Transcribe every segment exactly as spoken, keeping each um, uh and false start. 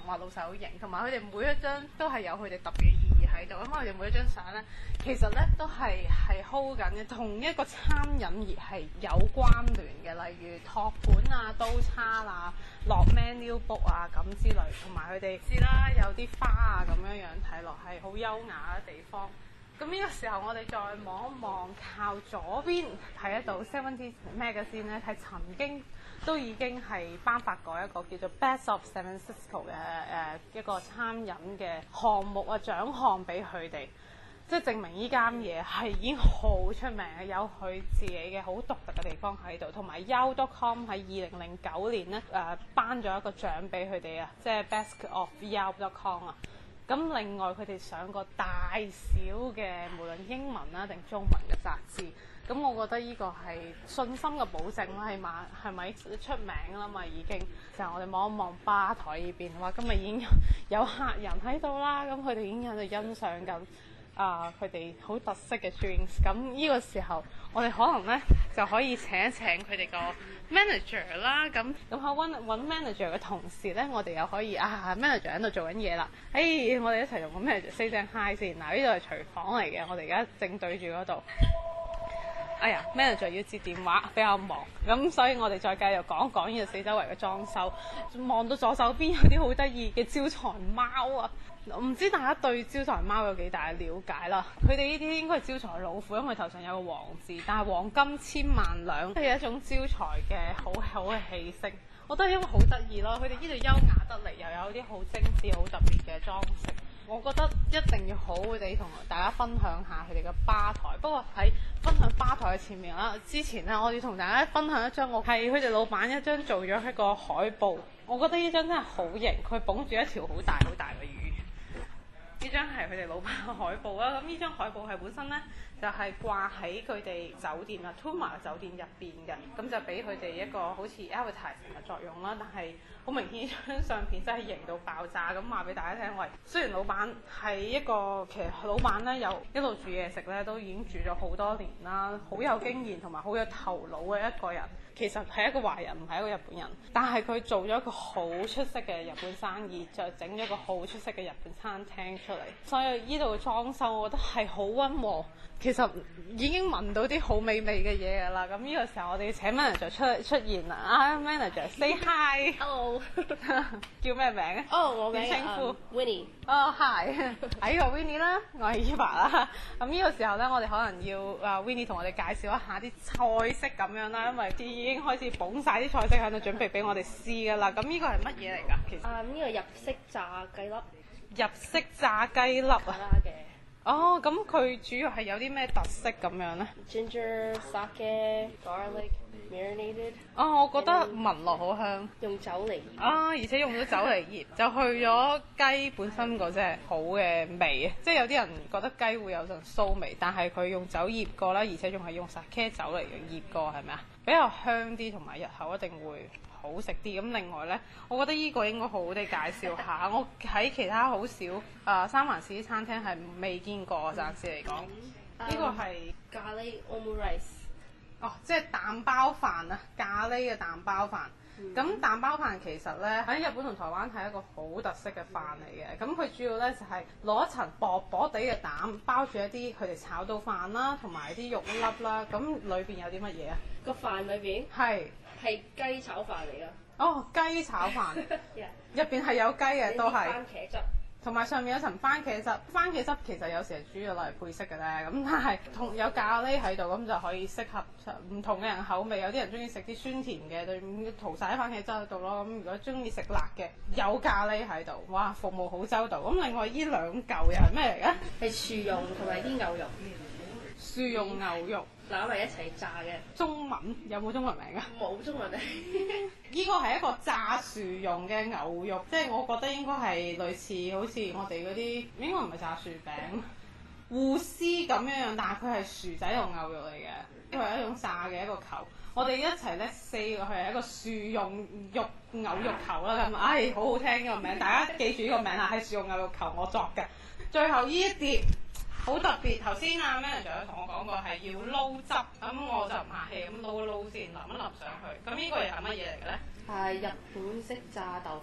話老細好型，同埋佢哋每一張都係有佢哋特別嘅意義喺度。咁我哋每一張相咧，其實咧都係係 hold 緊嘅，同一個餐飲業係有關聯嘅，例如托盤啊、刀叉啊、落 menu book 啊咁之類，同埋佢哋知啦有啲花啊咁樣樣睇落係好優雅嘅地方。咁呢個時候，我哋再望一望靠左邊睇得到 Seventies Magazine 咧，係曾經都已經係頒發過一個叫做 Best of San Francisco 嘅誒、呃、一個餐飲嘅項目啊獎項俾佢哋，即係證明呢間嘢係已經好出名嘅，有佢自己嘅好獨特嘅地方喺度。同埋 Yum dot com 喺二零零九年咧誒頒咗一個獎俾佢哋啊，即係 Best of Yum dot com 啊。咁另外佢哋上過大小嘅無論英文啦定中文嘅雜誌，咁我覺得呢個係信心嘅保證啦，係咪係咪出名啦嘛已經。就係我哋望一望吧台呢邊，話今日已經有客人喺度啦，咁佢哋已經喺度欣賞緊啊佢哋好特色嘅 drinks。咁呢個時候我哋可能咧就可以請一請佢哋個 manager 啦，咁咁喺揾揾 manager 嘅同時咧，我哋又可以啊 manager 喺度做緊嘢啦。誒、hey，我哋一齊同個 manager say 聲 hi 先。嗱，呢度係廚房嚟嘅，我哋而家正對住嗰度。哎呀 ，manager 要接電話，比較忙，咁所以我哋再繼續講講呢個四周圍嘅裝修。望到左手邊有啲好得意嘅招財貓啊！唔知大家對招財貓有幾大嘅了解啦？佢哋呢啲應該係招財老虎，因為頭上有個黃字，但係黃金千萬兩係一種招財嘅好好嘅氣息。我覺得因為好得意咯，佢哋呢度優雅得嚟，又有啲好精緻、好特別嘅裝飾。我覺得一定要好好地同大家分享下佢哋嘅吧台。不過喺分享吧台嘅前面啦，之前呢，我要同大家分享一張我係佢哋老闆一張做咗一個海報。我覺得呢張真係好型，佢捧住一條好大好大嘅魚。呢張係佢哋老闆嘅海報啦。咁呢張海報係本身呢，就係掛喺佢哋酒店啊 Tuma 酒店入邊嘅，咁就俾佢哋一個好似 advertising 嘅作用啦。但係好明顯，呢張相片真係型到爆炸，咁話俾大家聽。喂，雖然老闆係一個其實老闆呢，有一路煮嘢食呢，都已經煮咗好多年啦，好有經驗同埋好有頭腦嘅一個人。其實係一個華人，唔係一個日本人，但係佢做咗一個好出色嘅日本生意，就整咗一個好出色嘅日本餐廳出嚟。所以呢度嘅裝修，我覺得係好溫和。其實已經聞到啲好美味嘅嘢㗎啦。咁呢個時候我哋請 manager 出出現啦。啊 manager say hi。Hello。叫咩名啊？ 哦，我名稱呼、um, Winnie。 哦 hi。喺個 Winnie 啦，我係 Eva 啦。咁呢個時候咧，我哋可能要啊 Winnie 同我哋介紹一下啲菜式咁樣啦，因為啲已經開始捧晒啲菜式喺度準備俾我哋試㗎啦。咁呢個係乜嘢嚟㗎？其實啊，呢個日式炸雞粒。 日式炸雞粒啊！ 嘅。 哦，咁佢主要係有啲咩特色咁樣咧 ？Ginger, sake, garlic, marinated。 哦，我覺得聞落好香。 用酒嚟醃。 啊，而且用咗酒嚟醃，就去咗雞本身嗰隻好嘅味啊！即係有啲人覺得雞會有陣騷味，但係佢用酒醃過啦，而且仲係用 sake 酒嚟醃過，係咪啊？比較香啲，同埋日後一定會好食啲。咁另外呢，我覺得呢個應該好好地介紹下。我喺其他好少啊、呃、三藩市啲餐廳係未見過，暫時嚟講。呢、嗯、個係咖喱 omurice。 哦，即係蛋包飯啊，咖喱嘅蛋包飯。咁、嗯、蛋包飯其實呢，喺日本同台灣係一個好特色嘅飯嚟嘅。咁佢主要呢，就係、是、攞一層薄薄地嘅蛋包住一啲佢哋炒到飯啦，同埋啲肉粒啦。咁裏邊有啲乜嘢啊？ 個飯裏邊係係雞炒飯嚟㗎。 哦，雞炒飯入邊係有雞嘅，都係番茄汁， 同埋上面有層番茄汁。番茄汁其實有時係主要攞嚟配色嘅咧，咁但係同有咖喱喺度，咁就可以適合唔同嘅人口味。有啲人中意食啲酸甜嘅，對塗晒啲番茄汁喺度咯。咁如果中意食辣嘅，有咖喱喺度，哇，服務好周到。咁另外呢兩嚿又係咩嚟嘅？ 係薯蓉同埋啲牛肉。 薯蓉牛肉攬埋一齊炸嘅。 中文有冇中文名啊？ 冇中文名。 呢個係一個炸薯蓉嘅牛肉，即係我覺得應該係類似好似我哋嗰啲，應該唔係炸薯餅、芋絲咁樣樣，但係佢係薯仔同牛肉嚟嘅，因為係一種炸嘅一個球。我哋一齊咧四個係一個薯蓉肉牛肉球啦，咁唉好好聽呢個名，大家記住呢個名啊，係薯蓉牛肉球我作嘅。最後呢一碟。好特別，頭先阿 manager 同我講過係要撈汁，咁我就唔客氣咁撈一撈先，淋一淋上去。咁呢個又係乜嘢嚟嘅咧？ 係日本式炸豆腐。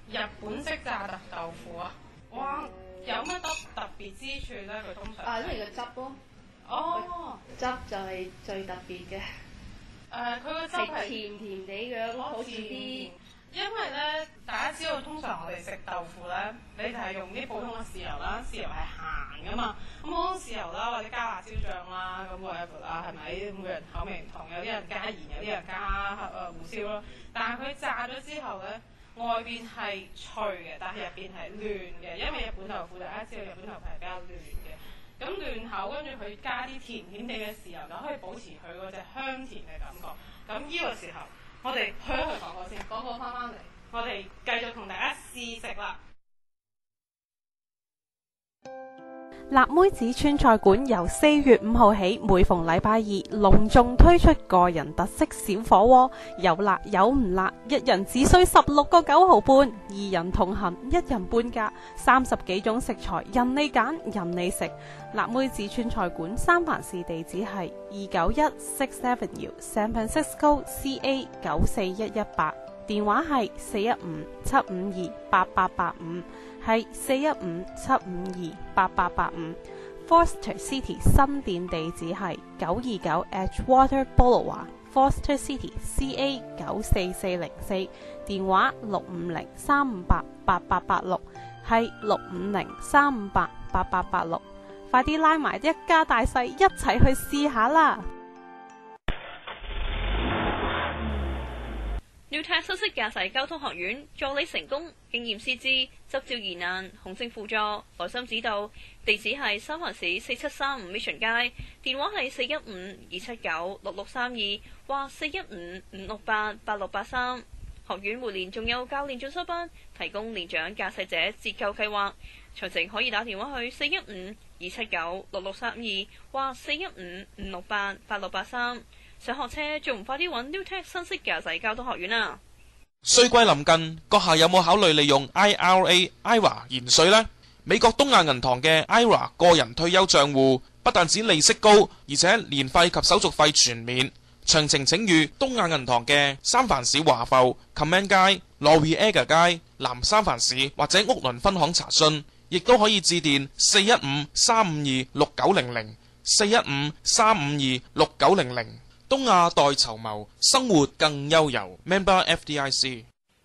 日本式炸特豆腐啊！哇，有乜特特別之處咧？佢通常啊，因為個汁咯。 哦， 汁就係最特別嘅。 誒，佢個汁係係甜甜地嘅，好似啲。 因為咧，大家知道通常我哋食豆腐咧，你就係用啲普通嘅豉油啦，豉油係鹹噶嘛。咁普通豉油啦，或者加辣椒醬啦，咁 whatever 啦，係咪？每人口味唔同，有啲人加鹽，有啲人加誒、呃、胡椒咯。但係佢炸咗之後咧，外邊係脆嘅，但係入邊係嫩嘅，因為日本豆腐大家知道日本豆腐係比較嫩嘅。咁嫩口，跟住佢加啲甜甜地嘅豉油，就可以保持佢嗰隻香甜嘅感覺。咁呢個時候，我哋去一去廣告先，廣告翻返嚟，我哋繼續同大家試食啦。 辣妹子川菜館由四月五號起，每逢禮拜二隆重推出個人特色小火鍋，有辣有唔辣，一人只需十六個九毫半，二人同行一人半價，三十幾種食材任你揀任你食。辣妹子川菜館三藩市地址係二九一 Sixth Avenue San Francisco C A 九四一一八，電話係四一五七五二八八八五。係四一五七五二八八八五。Foster City 新店地址係九二九 Edgewater Boulevard Foster City C A 九四四零四，電話六五零三五八八八八六，係六五零三五八八八八六。快啲拉埋一家大細一齊去試下啦 ！Newtech 新式駕駛交通學院助你成功，經驗師資，執照疑難，紅證輔助，耐心指導。地址係三藩市四七三五 Mission 街，電話係四一五二七九六六三二或四一五五六八八六八三。學院每年仲有教練進修班，提供年長駕駛者折扣計劃。詳情可以打電話去四一五二七九六六三二或四一五五六八八六八三。想學車仲唔快啲揾 Newtech 新式駕駛交通學院啊！ 稅季臨近，閣下有冇考慮利用 I R A I R A 延稅呢？美國東亞銀行嘅 I R A 個人退休帳戶不但止利息高，而且年費及手續費全免。詳情請預東亞銀行嘅三藩市華埠 Command 街、Laurier 街、南三藩市或者屋崙分行查詢，亦都可以致電四一五三五二六九零零 四一五三五二六九零零。東亞代籌謀，生活更悠遊。Member F D I C。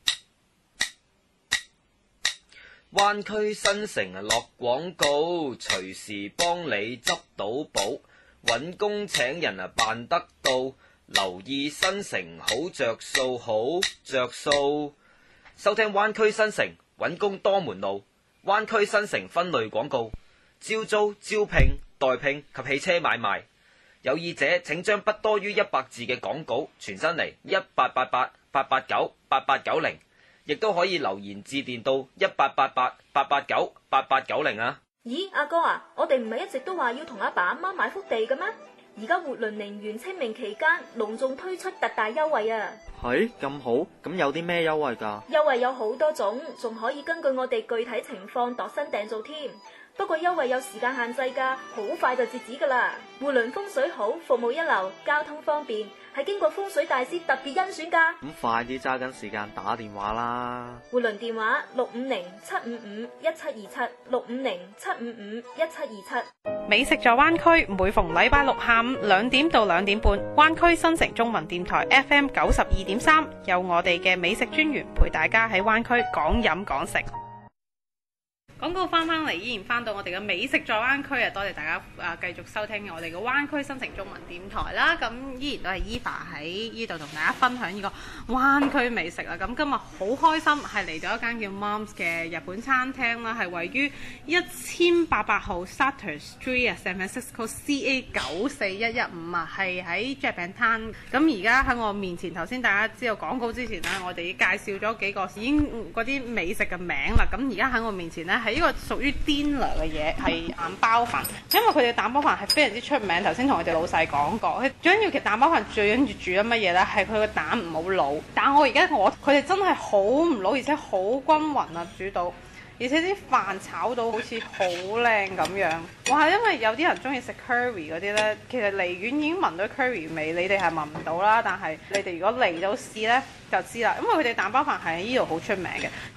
灣區新城啊，落廣告，隨時幫你執到寶，揾工請人啊辦得到，留意新城好着數，好着數。收聽灣區新城，揾工多門路。灣區新城分類廣告，招租、招聘、代聘及汽車買賣。有意者請將不多於一百字嘅廣告傳真嚟一八八八八八九八八九零，亦都可以留言致電到一八八八八八九八八九零啊！ 咦，阿哥啊，我哋唔係一直都話要同阿爸阿媽買幅地嘅咩？而家活倫寧園清明期間隆重推出特大優惠啊！ 係咁好，咁有啲咩優惠㗎？ 優惠有好多種，仲可以根據我哋具體情況度身訂造添。不過優惠有時間限制㗎，好快就截止㗎啦。活倫風水好，服務一流，交通方便，係經過風水大師特別甄選㗎。 咁快啲揸緊時間打電話啦！ 活倫電話六五零七五五一七二七六五零七五五一七二七。 美食在灣區，每逢禮拜六下午兩點到兩點半，灣區新城中文電台 F M 九十二點三，有我哋嘅美食專員陪大家喺灣區講飲講食。廣告翻返嚟，依然翻到我哋嘅美食在灣區啊！多謝大家啊，繼續收聽我哋嘅灣區新城中文電台啦。咁依然都係 Eva 喺呢度同大家分享呢個灣區美食啊！咁今日好開心係嚟到一間叫 Moms 嘅日本餐廳啦，係位於一千八百號 Sutter Street 啊 ，San Francisco C A 九四一一五啊，係喺 Japantown。咁而家喺我面前，頭先大家知道廣告之前呢，我哋介紹咗幾個已經嗰啲美食嘅名啦。咁而家喺我面前呢，係呢個屬於 dinner 嘅嘢，係蛋包飯，因為佢哋蛋包飯係非常之出名。頭先同我哋老細講過，佢最緊要其實蛋包飯最緊要煮咗乜嘢呢？係佢個蛋唔好老。但我而家我佢哋真係好唔老，而且好均勻啊煮到，而且啲飯炒到好似好靚咁樣。哇！因為有啲人中意食 curry 嗰啲呢，其實離遠已經聞到 curry 味，你哋係聞唔到啦。但係你哋如果嚟到試呢，就知啦，因為佢哋蛋包飯係喺呢度好出名嘅。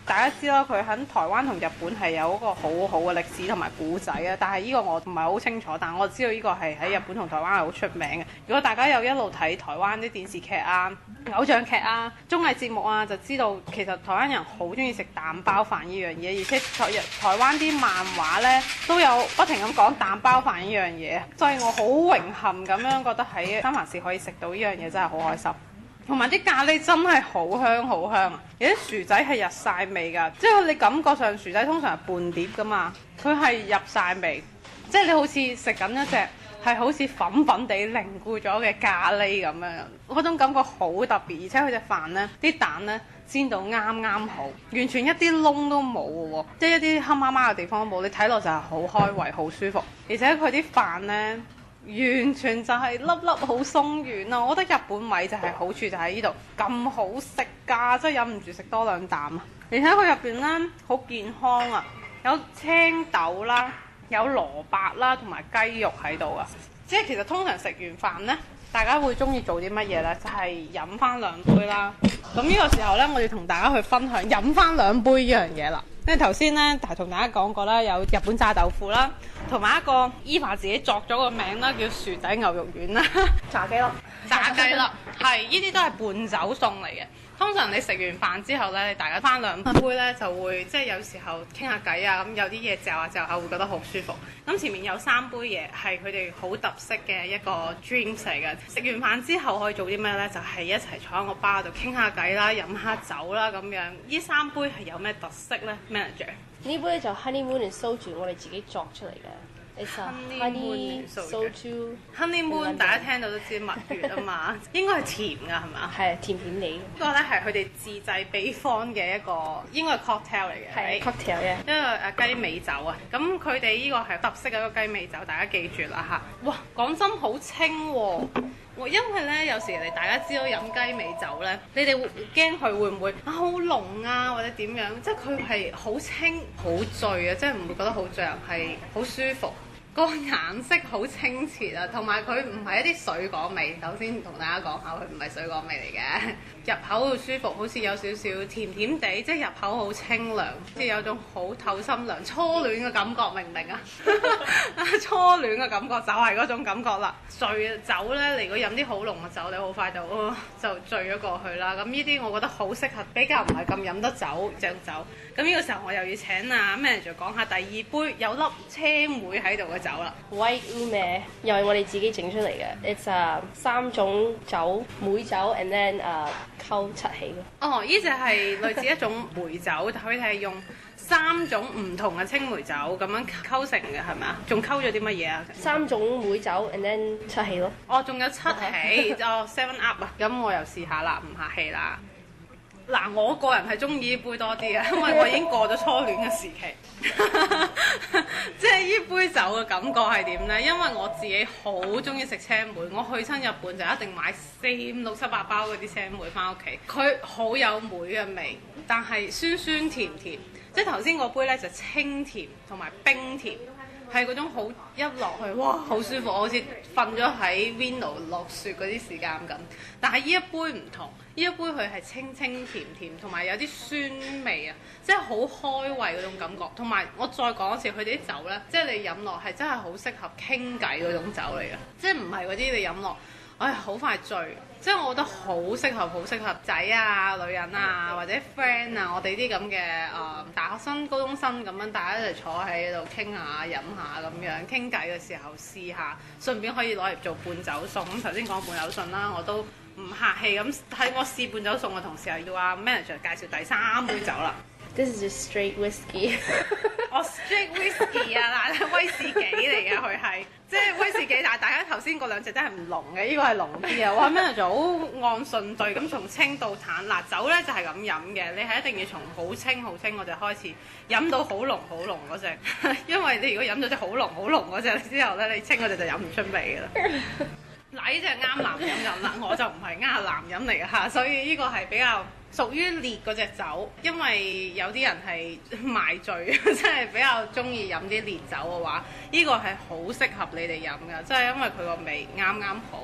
大家知啦，佢喺台灣同日本係有一個好好嘅歷史同埋古仔啊。但係呢個我唔係好清楚，但我知道呢個係喺日本同台灣係好出名嘅。如果大家有一路睇台灣啲電視劇啊、偶像劇啊、綜藝節目啊，就知道其實台灣人好中意食蛋包飯呢樣嘢，而且台台灣啲漫畫呢都有不停咁講蛋包飯呢樣嘢，所以我好榮幸咁樣覺得喺三藩市可以食到呢樣嘢真係好開心。同埋啲咖喱真係好香好香啊！有啲薯仔係入晒味㗎，即係你感覺上薯仔通常係半碟㗎嘛，佢係入晒味，即係你好似食緊一隻係好似粉粉地凝固咗嘅咖喱咁樣，嗰種感覺好特別，而且佢隻飯呢啲蛋呢煎到啱啱好，完全一啲窿都冇嘅喎，即係一啲黑麻麻嘅地方都冇，你睇落就係好開胃好舒服，而且佢啲飯呢，完全就係粒粒好鬆軟啊！我覺得日本米就係好處就喺呢度咁好食㗎，真係忍唔住食多兩啖啊！而且佢入邊呢，好健康啊，有青豆啦，有蘿蔔啦，同埋雞肉喺度啊！即係其實通常食完飯呢，大家會中意做啲乜嘢呢？就係飲翻兩杯啦。咁呢個時候呢，我哋同大家去分享飲翻兩杯呢樣嘢啦。因為頭先呢，同大家講過啦，有日本炸豆腐啦，同埋一個Eva自己作咗個名啦，叫薯仔牛肉丸啦， 炸雞粒， 炸雞粒，係呢啲都係伴酒餸嚟嘅。通常你食完飯之後呢，大家翻兩杯呢，就會即係有時候傾下偈啊，咁有啲嘢嚼下嚼下會覺得好舒服。咁前面有三杯嘢係佢哋好特色嘅一個 drinks 嚟嘅。食完飯之後可以做啲咩呢？就係、是、一齊坐喺個吧度傾下偈啦，飲下酒啦咁樣。呢三杯係有咩特色呢 ？Manager 呢杯就 honeymoon and soju，我哋自己作出嚟嘅。It's a honey soju honeymoon， 大家聽到都知蜜月啊嘛，應該係甜㗎係嘛？ 係甜甜地。呢個咧係佢哋自製秘方嘅一個，應該係 cocktail 嚟嘅。 係 cocktail 嘅。 一個誒雞尾酒啊，咁佢哋呢個係特色嘅一個雞尾酒，大家記住啦嚇。哇，講真好清喎、啊！因為咧有時你大家知道飲雞尾酒咧，你哋會驚佢會唔會啊好濃啊或者點樣？即係佢係好清好醉啊，即係唔會覺得好醉啊，係好舒服。個顏色好清澈啊，同埋佢唔係一啲水果味。首先同大家講下，佢唔係水果味嚟嘅，入口好舒服，好似有少少甜甜地，即係入口好清涼，即係有種好透心涼、初戀嘅感覺，明唔明啊？初戀嘅感覺就係嗰種感覺啦。醉酒咧，如果飲啲好濃嘅酒，你好快就、哦、就醉咗過去啦。咁呢啲我覺得好適合比較唔係咁飲得酒隻酒。咁呢個時候我又要請啊 Manager 講下第二杯有粒車梅喺度嘅酒啦。 White Ume 又係我哋自己整出嚟嘅。It's、uh, 三種酒，梅酒 and then 誒、uh, 溝七喜咯。 哦，呢只係類似一種梅酒，佢哋係用三種唔同嘅青梅酒咁樣溝成嘅，係咪啊？仲溝咗啲乜嘢啊？ 三種梅酒 and then 七喜咯。 哦，仲有七喜，哦 Seven Up 啊！咁我又試下啦，唔客氣啦。嗱，我個人係中意呢杯多啲啊，因為我已經過咗初戀嘅時期。即係呢杯酒嘅感覺係點呢？因為我自己好中意食青梅，我去親日本就一定買四五六七八包嗰啲青梅翻屋企。佢好有梅嘅味，但係酸酸甜甜。即係頭先嗰杯呢，就清甜同埋冰甜。係嗰種好一落去，哇，好舒服，我好似瞓咗喺 Vino 落雪嗰啲時間咁。但係呢一杯唔同，呢一杯佢係清清甜甜，同埋有啲酸味啊，即係好開胃嗰種感覺。同埋我再講一次，佢哋啲酒呢，即係你飲落係真係好適合傾偈嗰種酒嚟嘅，即係唔係嗰啲你飲落，唉，好快醉。即係我覺得好適合，好適合仔啊、女人啊或者 friend 啊，我哋啲咁嘅誒大學生、高中生咁樣，大家一齊坐喺度傾下、飲下咁樣傾偈嘅時候試下，順便可以攞嚟做伴酒餸。咁頭先講伴酒餸啦，我都唔客氣咁喺我試伴酒餸嘅同時，又要阿 Manager 介紹第三杯酒啦。 This is just straight whiskey 哦、oh, straight whiskey 啊，嗱，威士忌嚟嘅佢係，即係威士忌，但係大家頭先嗰兩隻真係唔濃嘅，呢個係濃啲啊！哇 Manager 好按順序咁從清到淡，嗱酒咧就係咁飲嘅，你係一定要從好清好清嗰隻開始飲到好濃好濃嗰隻，因為你如果飲到隻好濃好濃嗰隻之後咧，你清嗰隻就飲唔出味㗎啦。嗱，呢隻啱男人飲啦，我就唔係啱男人嚟嘅嚇，所以呢個係比較屬於烈嗰隻酒，因為有啲人係賣醉，即係比較中意飲啲烈酒嘅話，呢個係好適合你哋飲㗎，即係因為佢個味啱啱好。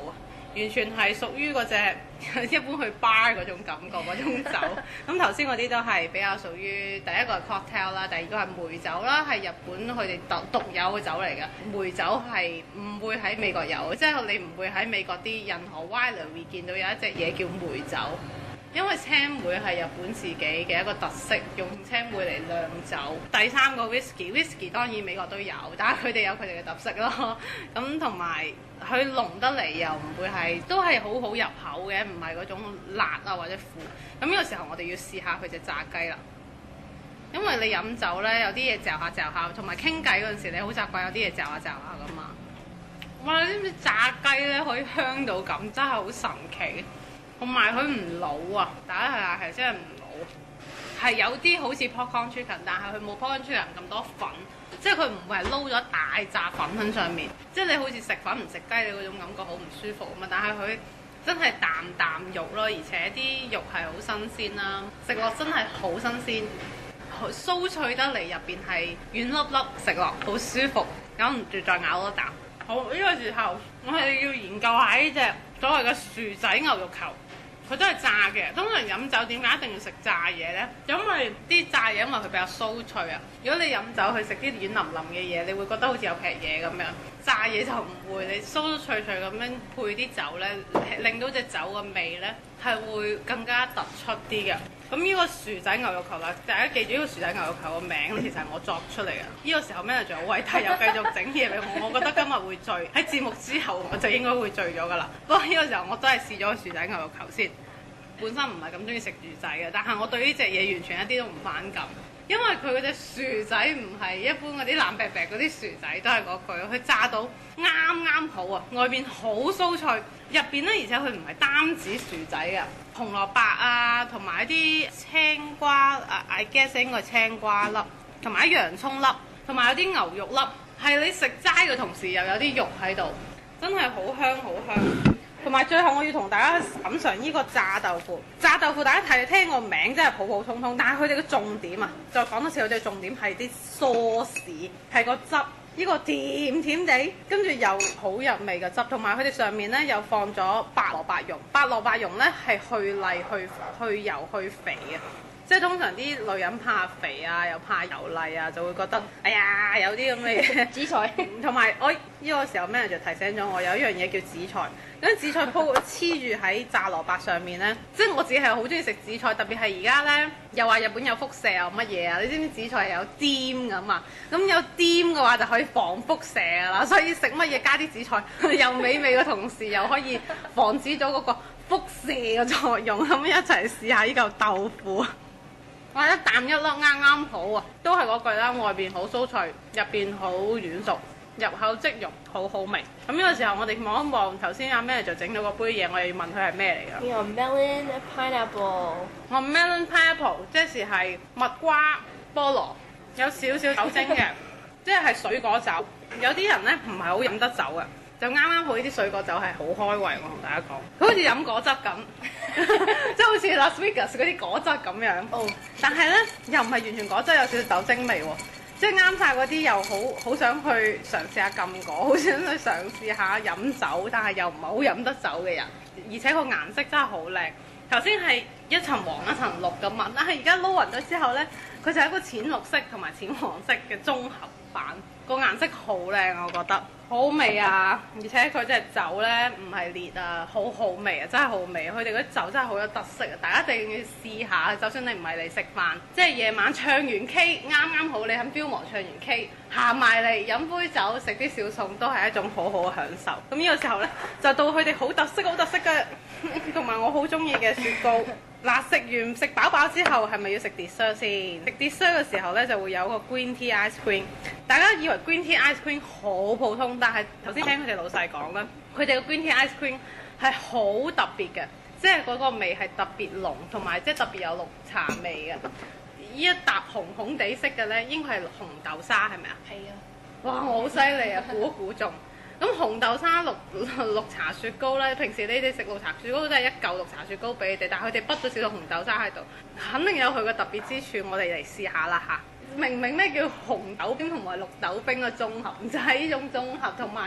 完全係屬於嗰隻一般去 bar 嗰種感覺嗰種酒。咁頭先嗰啲都係比較屬於第一個係 cocktail 啦，第二個係梅酒啦，係日本佢哋獨獨有嘅酒嚟嘅。梅酒係唔會喺美國有，即係你唔會喺美國啲任何 winery 見到有一隻嘢叫梅酒。因為青梅係日本自己嘅一個特色，用青梅嚟釀酒。第三個 whisky，whisky 當然美國都有，但係佢哋有佢哋嘅特色咯。咁同埋佢濃得嚟又唔會係，都係好好入口嘅，唔係嗰種辣啊或者苦。咁呢個時候我哋要試下佢隻炸雞啦。因為你飲酒呢，有啲嘢嚼下嚼下，同埋傾偈嗰陣時你好習慣有啲嘢嚼下嚼下噶嘛。哇！你知唔知炸雞呢可以香到咁，真係好神奇。同埋佢唔老啊，大家係啊係真係唔老，係有啲好似 popcorn chicken， 但係佢冇 popcorn chicken 咁多粉，即係佢唔會係撈咗大紮粉喺上面，即係你好似食粉唔食雞你嗰種感覺好唔舒服啊嘛。但係佢真係啖啖肉咯，而且啲肉係好新鮮啦，食落真係好新鮮，酥脆得嚟，入邊係軟粒粒，食落好舒服，忍唔住再咬多啖。好，呢個時候我係要研究下呢隻所謂嘅薯仔牛肉球。佢都係炸嘅，通常飲酒點解一定要食炸嘢呢？因為啲炸嘢因為佢比較酥脆啊。如果你飲酒去食啲軟腍腍嘅嘢，你會覺得好似有劈嘢咁樣。炸嘢就唔會，你酥酥脆脆咁樣配啲酒呢，令到隻酒嘅味呢係會更加突出啲嘅。咁呢個薯仔牛肉球啦，大家記住呢個薯仔牛肉球個名，其實係我作出嚟嘅。呢個時候 manager 好偉大，又繼續整嘢俾我，我覺得今日會醉。喺節目之後我就應該會醉咗㗎啦。不過呢個時候我都係試咗個薯仔牛肉球先。本身唔係咁中意食薯仔嘅，但係我對呢隻嘢完全一啲都唔反感，因為佢嗰隻薯仔唔係一般嗰啲藍白白嗰啲薯仔，都係嗰句，佢炸到啱啱好啊，外邊好酥脆，入邊咧而且佢唔係單止薯仔嘅，紅蘿蔔啊，同埋一啲青瓜啊 ，I guess 應該係青瓜粒，同埋啲洋葱粒，同埋有啲牛肉粒，係你食齋嘅同時又有啲肉喺度，真係好香好香。同埋最後我要同大家品嚐呢個炸豆腐。炸豆腐大家睇聽個名真係普普通通，但係佢哋嘅重點啊，再講多次，佢哋嘅重點係啲梳士，係個汁，呢個甜甜地，跟住又好入味嘅汁，同埋佢哋上面呢又放咗白蘿蔔蓉。白蘿蔔蓉呢係去膩、去去油、去肥嘅。即係通常啲女人怕肥啊，又怕油膩啊，就會覺得哎呀有啲咁嘅嘢。紫菜。同埋我呢個時候咩就提醒咗我，有一樣嘢叫紫菜。咁紫菜鋪黐住喺炸蘿蔔上面呢，即係我自己係好中意食紫菜，特別係而家呢，又話日本有輻射又乜嘢啊？你知唔知紫菜係有碘㗎嘛？咁有碘嘅話就可以防輻射㗎啦，所以食乜嘢加啲紫菜，又美味嘅同時又可以防止咗嗰個輻射嘅作用。咁一齊試下呢嚿豆腐。哇！一啖一粒啱啱好啊，都係嗰句啦，外邊好酥脆，入邊好軟熟，入口即溶，好好味。咁呢個時候我哋望一望頭先阿咩就整咗個杯嘢，我哋要問佢係咩嚟㗎？ 呢個 melon pineapple。 我 melon pineapple 即係係蜜瓜菠蘿，有少少酒精嘅，即係水果酒。有啲人咧唔係好飲得酒嘅。就啱啱好呢啲水果酒係好開胃，我同大家講，佢好似飲果汁咁，即係好似 Las Vegas 嗰啲果汁咁樣。哦，但係咧又唔係完全果汁，有少少酒精味喎，即係啱晒嗰啲又好好想去嘗試下禁果，好想去嘗試下飲酒，但係又唔係好飲得酒嘅人，而且個顏色真係好靚。頭先係一層黃一層綠咁啊，但係而家撈勻咗之後咧，佢就係一個淺綠色同埋淺黃色嘅綜合版，個顏色好靚啊，我覺得。好味啊！而且佢隻酒咧唔係烈啊，好好味啊，真係好味。佢哋嗰啲酒真係好有特色啊！大家一定要試下，就算你唔係嚟食飯，即係夜晚唱完 K，啱啱好你喺標芒唱完 K，行埋嚟飲杯酒，食啲小餸都係一種好好嘅享受。咁呢個時候咧，就到佢哋好特色、好特色嘅，同埋我好中意嘅雪糕。嗱，食完食飽飽之後，係咪要食 dessert 先？食 dessert 嘅時候咧，就會有個 green tea ice cream。大家以為 green tea ice cream 好普通，但係頭先聽佢哋老細講咧，佢哋嘅 green tea ice cream 係好特別嘅，即係嗰個味係特別濃，同埋即係特別有綠茶味嘅。呢一笪紅紅地色嘅咧，應該係紅豆沙，係咪啊？係啊！哇，我好犀利啊，估一估中。咁紅豆沙綠綠茶雪糕咧，平時你哋食綠茶雪糕都係一嚿綠茶雪糕俾你哋，但係佢哋畢咗少少紅豆沙喺度，肯定有佢嘅特別之處。我哋嚟試下啦嚇！明明咩叫紅豆冰同埋綠豆冰嘅綜合，就係呢種綜合，同埋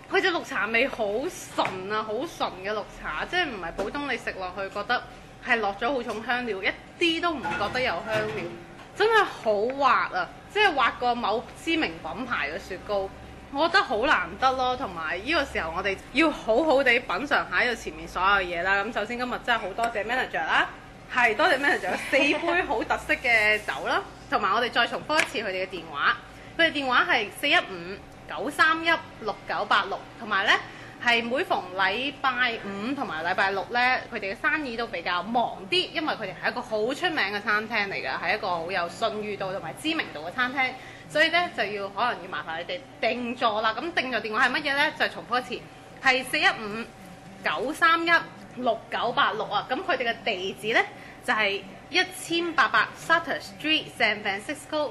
佢隻綠茶味好純啊，好純嘅綠茶，即係唔係普通你食落去覺得係落咗好重香料，一啲都唔覺得有香料，真係好滑啊！即係滑過某知名品牌嘅雪糕，我覺得好難得咯。同埋呢個時候我哋要好好地品嚐下呢度前面所有嘢啦。咁首先今日真係好多謝 manager 啦，係多謝 manager 有四杯好特色嘅酒啦，同埋我哋再重複一次佢哋嘅電話，佢哋電話係四一五九三一六九八六，同埋呢係每逢禮拜五同埋禮拜六呢，佢哋嘅生意都比較忙啲，因為佢哋係一個好出名嘅餐廳嚟㗎，係一個好有信譽度同埋知名度嘅餐廳，所以呢，就要可能要麻煩你哋訂座啦。咁訂座電話係乜嘢呢？就係重複一次，係四一五九三一六九八六啊。咁佢哋嘅地址呢，就係一千八百 Sutter Street San Francisco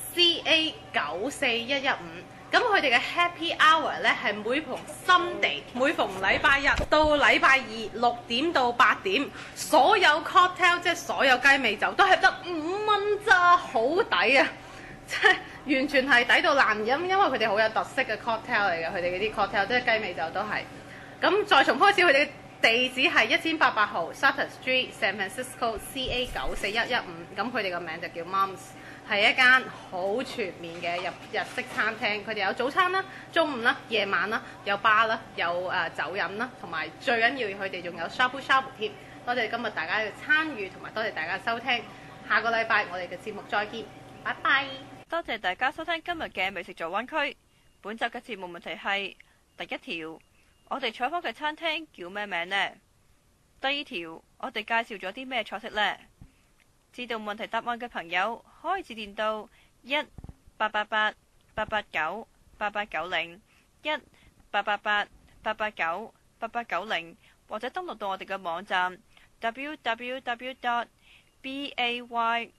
C A 九四一一五。咁佢哋嘅 Happy Hour 咧係每逢 Sunday，每逢禮拜日到禮拜二六點到八點，所有 cocktail 即係所有雞尾酒都係得五蚊咋，好抵啊！即係完全係抵到爛飲，因為佢哋好有特色嘅 cocktail 嚟嘅，佢哋嗰啲 cocktail 即係雞尾酒都係。咁再重複一次，佢哋嘅地址係一千八百號 Sutter Street San Francisco C A 九四一一五，咁佢哋個名就叫 Mums。係一間好全面嘅日日式餐廳，佢哋有早餐啦、中午啦、夜晚啦，有吧啦、有誒、呃、酒飲啦，同埋最緊要佢哋仲有 shabu shabu 添。多謝今日大家嘅參與，同埋多謝大家收聽。下個禮拜我哋嘅節目再見，拜拜。 多謝大家收聽今日嘅美食在灣區。本集嘅節目問題係第一條，我哋採訪嘅餐廳叫咩名呢？第二條，我哋介紹咗啲咩菜式呢？知道問題答案嘅朋友可以致電到一八八八八八九八八九零一八八八八八九八八九零，或者登錄到我哋嘅網站 w w w dot bayarameetro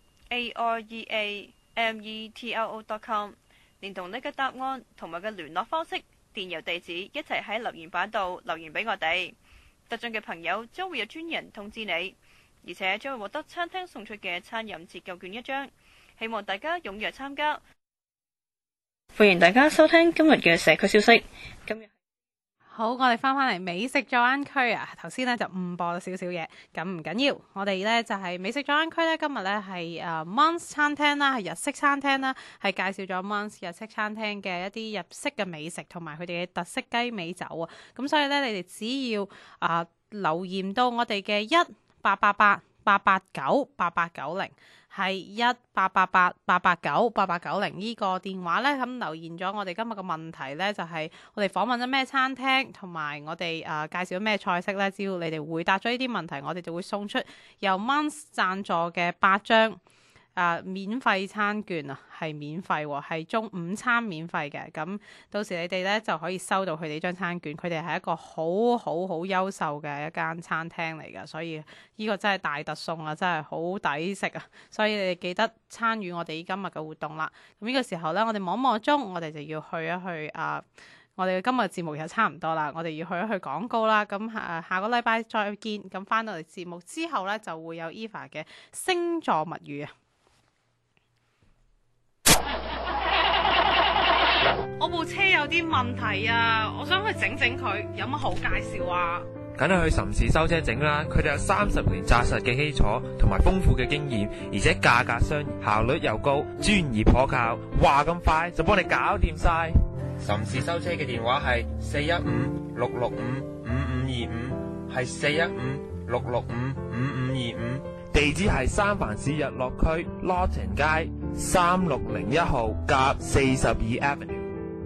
dot com， 連同你嘅答案同埋嘅聯絡方式、電郵地址一齊喺留言板度留言俾我哋。得獎嘅朋友將會有專人通知你，而且將會獲得餐廳送出嘅餐飲折扣券一張，希望大家踴躍參加。歡迎大家收聽今日嘅社區消息。今日好，我哋翻返嚟美食在灣區啊！頭先咧就誤播咗少少嘢，咁唔緊要。我哋咧就係、是、美食在灣區咧，今日咧係誒 Mums 餐廳啦，係日式餐廳啦，係介紹咗 Mums 日式餐廳嘅一啲日式嘅美食同埋佢哋嘅特色雞尾酒啊。咁所以咧，你哋只要啊、呃、留言到我哋嘅一八八八八八九八八九零，係一八八八八八九八八九零呢個電話咧，咁留言咗我哋今日嘅問題咧，就係、是、我哋訪問咗咩餐廳，同埋我哋誒、呃、介紹咗咩菜式咧。只要你哋回答咗呢啲問題，我哋就會送出由 Mums 贊助嘅八張誒免費餐券啊，係免費喎，係中午餐免費嘅。咁到時你哋咧就可以收到佢哋張餐券。佢哋係一個好好好優秀嘅一間餐廳嚟㗎，所以呢個真係大特送啊，真係好抵食啊！所以你哋記得參與我哋今日嘅活動啦。咁呢個時候咧，我哋望一望鐘，我哋就要去一去啊！我哋今日節目又差唔多啦，我哋要去一去廣告啦。咁下下個禮拜再見。咁翻到嚟節目之後咧，就會有 Eva 嘅星座物語啊！我部車有啲問題啊，我想去整整佢，有乜好介紹啊？ 梗係去岑氏修車整啦，佢哋有三十年紮實嘅基礎同埋豐富嘅經驗，而且價格相宜，效率又高，專業可靠，話咁快就幫你搞掂晒。岑氏修車嘅電話係四一五六六五五五二五，係四一五六六五五五二五，地址係三藩市日落區 Lawton 街三六零一號夾四十二 Avenue。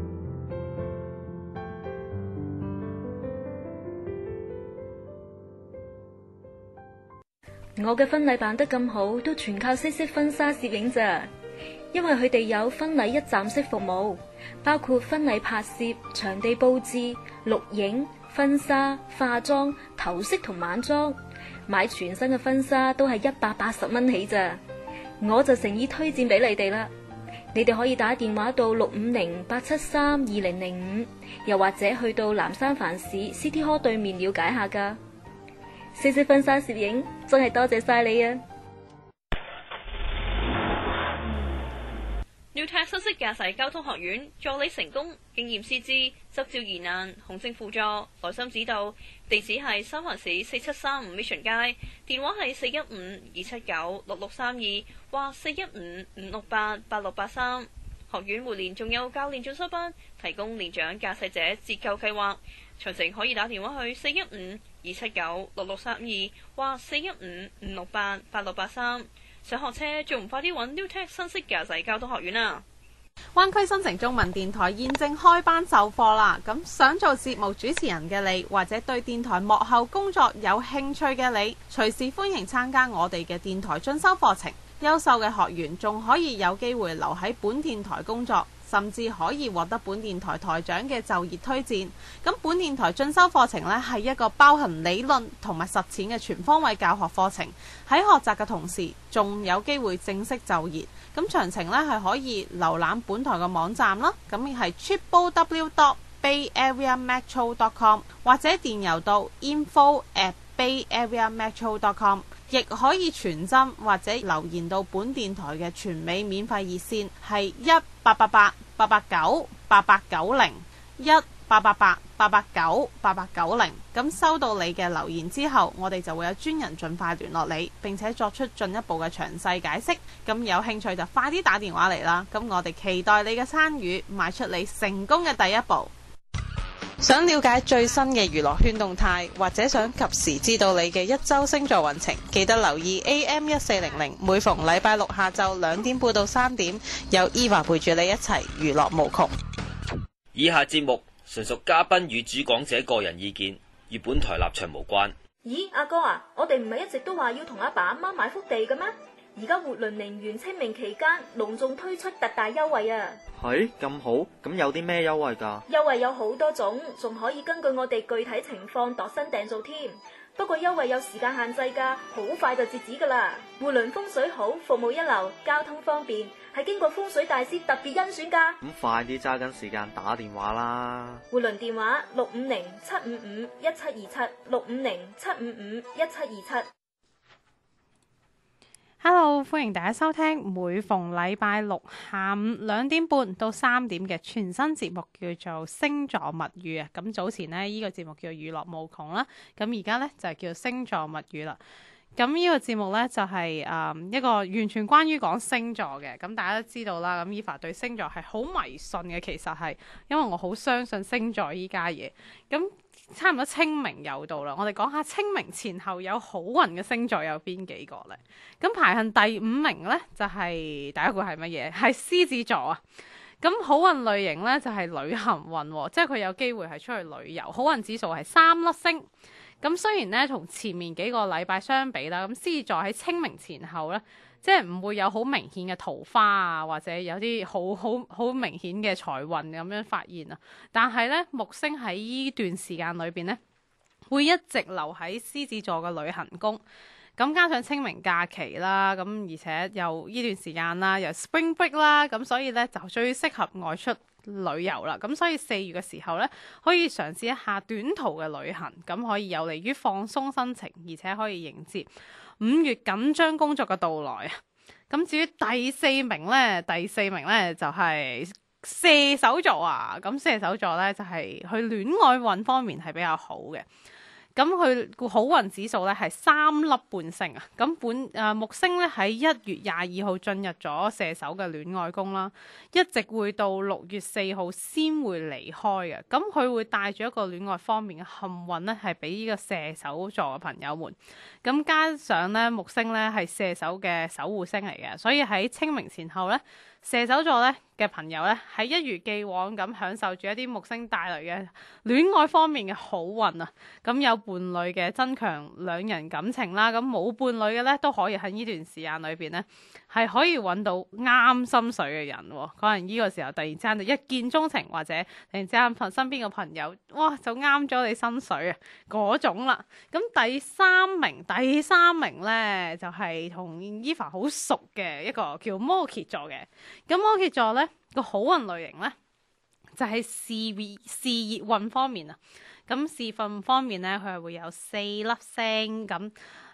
我嘅婚禮辦得咁好，都全靠西式婚紗攝影咋。因為佢哋有婚禮一站式服務，包括婚禮拍攝、場地佈置、錄影、婚紗、化妝、頭飾同晚裝。買全新嘅婚紗都係一百八十蚊起咋。我就誠意推薦俾你哋啦。你哋可以打電話到六五零八七三二零零五，又或者去到南三藩市 City Hall 對面了解下噶。西式婚紗攝影真係多謝晒你啊！ Newtech 新式駕駛交通學院助理成功經驗師資執照疑難行政輔助耐心指導，地址係三藩市四七三五 Mission 街，電話係四一五二七九六六三二或四一五五六八八六八三。學院每年仲有教練進修班，提供年長駕駛者折扣計劃，詳情可以打電話去四一五二七九六六三二或四一五五六八八六八三。想學車仲唔快啲揾 Newtech 新式駕駛交通學院啊！ 灣區新城中文電台現正開班授課啦，咁想做節目主持人嘅你，或者對電台幕後工作有興趣嘅你，隨時歡迎參加我哋嘅電台進修課程。優秀嘅學員仲可以有機會留喺本電台工作，甚至可以獲得本電台台長嘅就業推薦。咁本電台進修課程呢，係一個包含理論同埋實踐嘅全方位教學課程，喺學習嘅同時仲有機會正式就業。咁詳情呢，係可以瀏覽本台嘅網站啦，咁係 triple w dot bay area metro dot com 或者電郵到 info at bay area metro dot com， 亦可以傳真或者留言到本電台嘅全美免費熱線係一八八八八八九八八九零一八八八八八九八八九零。咁收到你嘅留言之後，我哋就會有專人盡快聯絡你，並且作出進一步嘅詳細解釋。咁有興趣就快啲打電話嚟啦！咁我哋期待你嘅參與，邁出你成功嘅第一步。想了解最新嘅娛樂圈動態，或者想及時知道你嘅一周星座運程，記得留意 A M 一四零零，每逢禮拜六下晝兩點半到三點，有 Eva 陪住你一齊娛樂無窮。 以下節目純屬嘉賓與主講者個人意見，與本台立場無關。 咦，阿哥啊，我哋唔係一直都話要同阿爸阿媽買福地嘅咩？而家活倫寧園清明期間隆重推出特大優惠啊！ 係咁好，咁有啲咩優惠㗎？ 優惠有好多種，仲可以根據我哋具體情況度身訂造添。不過優惠有時間限制㗎，好快就截止㗎啦。活倫風水好，服務一流，交通方便，係經過風水大師特別甄選㗎。 咁快啲揸緊時間打電話啦！ 活倫電話六五零七五五一七二七六五零七五五一七二七。 Hello， 歡迎大家收聽每逢禮拜六下午兩點半到三點嘅全新節目，叫做星座物語啊。咁早前呢，呢、這個節目叫娛樂無窮啦，咁而家呢，就係、是、叫星座物語啦。咁呢個節目呢，就係、是、誒、嗯、一個完全關於講星座嘅。咁大家都知道啦，咁 Eva 對星座係好迷信嘅，其實係因為我好相信星座依家嘢。咁差唔多清明又到啦，我哋講下清明前後有好運嘅星座有邊幾個呢？咁排行第五名呢，就係、是、大家估係乜嘢？係獅子座啊！咁好運類型呢，就係、是、旅行運，即係佢有機會係出去旅遊。好運指數係三粒星。咁雖然呢，同前面幾個禮拜相比啦，咁獅子座喺清明前後呢，即係唔會有好明顯嘅桃花啊，或者有啲好好好明顯嘅財運咁樣發現啊。但係呢，木星喺呢段時間裏邊呢，會一直留喺獅子座嘅旅行宮。咁加上清明假期啦，咁而且又呢段時間啦，又 Spring Break 啦，咁所以呢，就最適合外出旅遊啦。咁所以四月嘅時候呢，可以嘗試一下短途嘅旅行，咁可以有利於放鬆心情，而且可以迎接五月緊張工作嘅到來啊。咁至於第四名呢，第四名呢就係射手座啊。咁射手座呢，就係佢戀愛運方面係比較好嘅。咁佢個好運指數咧係三粒半星啊！咁本誒、呃、木星咧喺一月廿二號進入咗射手嘅戀愛宮啦，一直會到六月四號先會離開嘅。咁佢會帶住一個戀愛方面嘅幸運咧，係俾呢個射手座嘅朋友們。咁加上咧木星咧係射手嘅守護星嚟嘅，所以喺清明前後咧，射手座咧嘅朋友咧，喺一如既往咁享受住一啲木星帶來嘅戀愛方面嘅好運啊！咁有伴侶嘅增強兩人感情啦，咁冇伴侶嘅咧都可以喺呢段時間裏邊咧，係可以揾到啱心水嘅人喎。可能呢個時候突然之間就一見鍾情，或者突然之間身邊嘅朋友，哇就啱咗你心水啊嗰種啦。咁第三名，第三名咧就係同 Eva 好熟嘅一個叫摩羯座嘅。咁摩羯座咧個好運類型咧就係、是、事業事業運方面啊。咁事業方面咧佢係會有四粒星咁。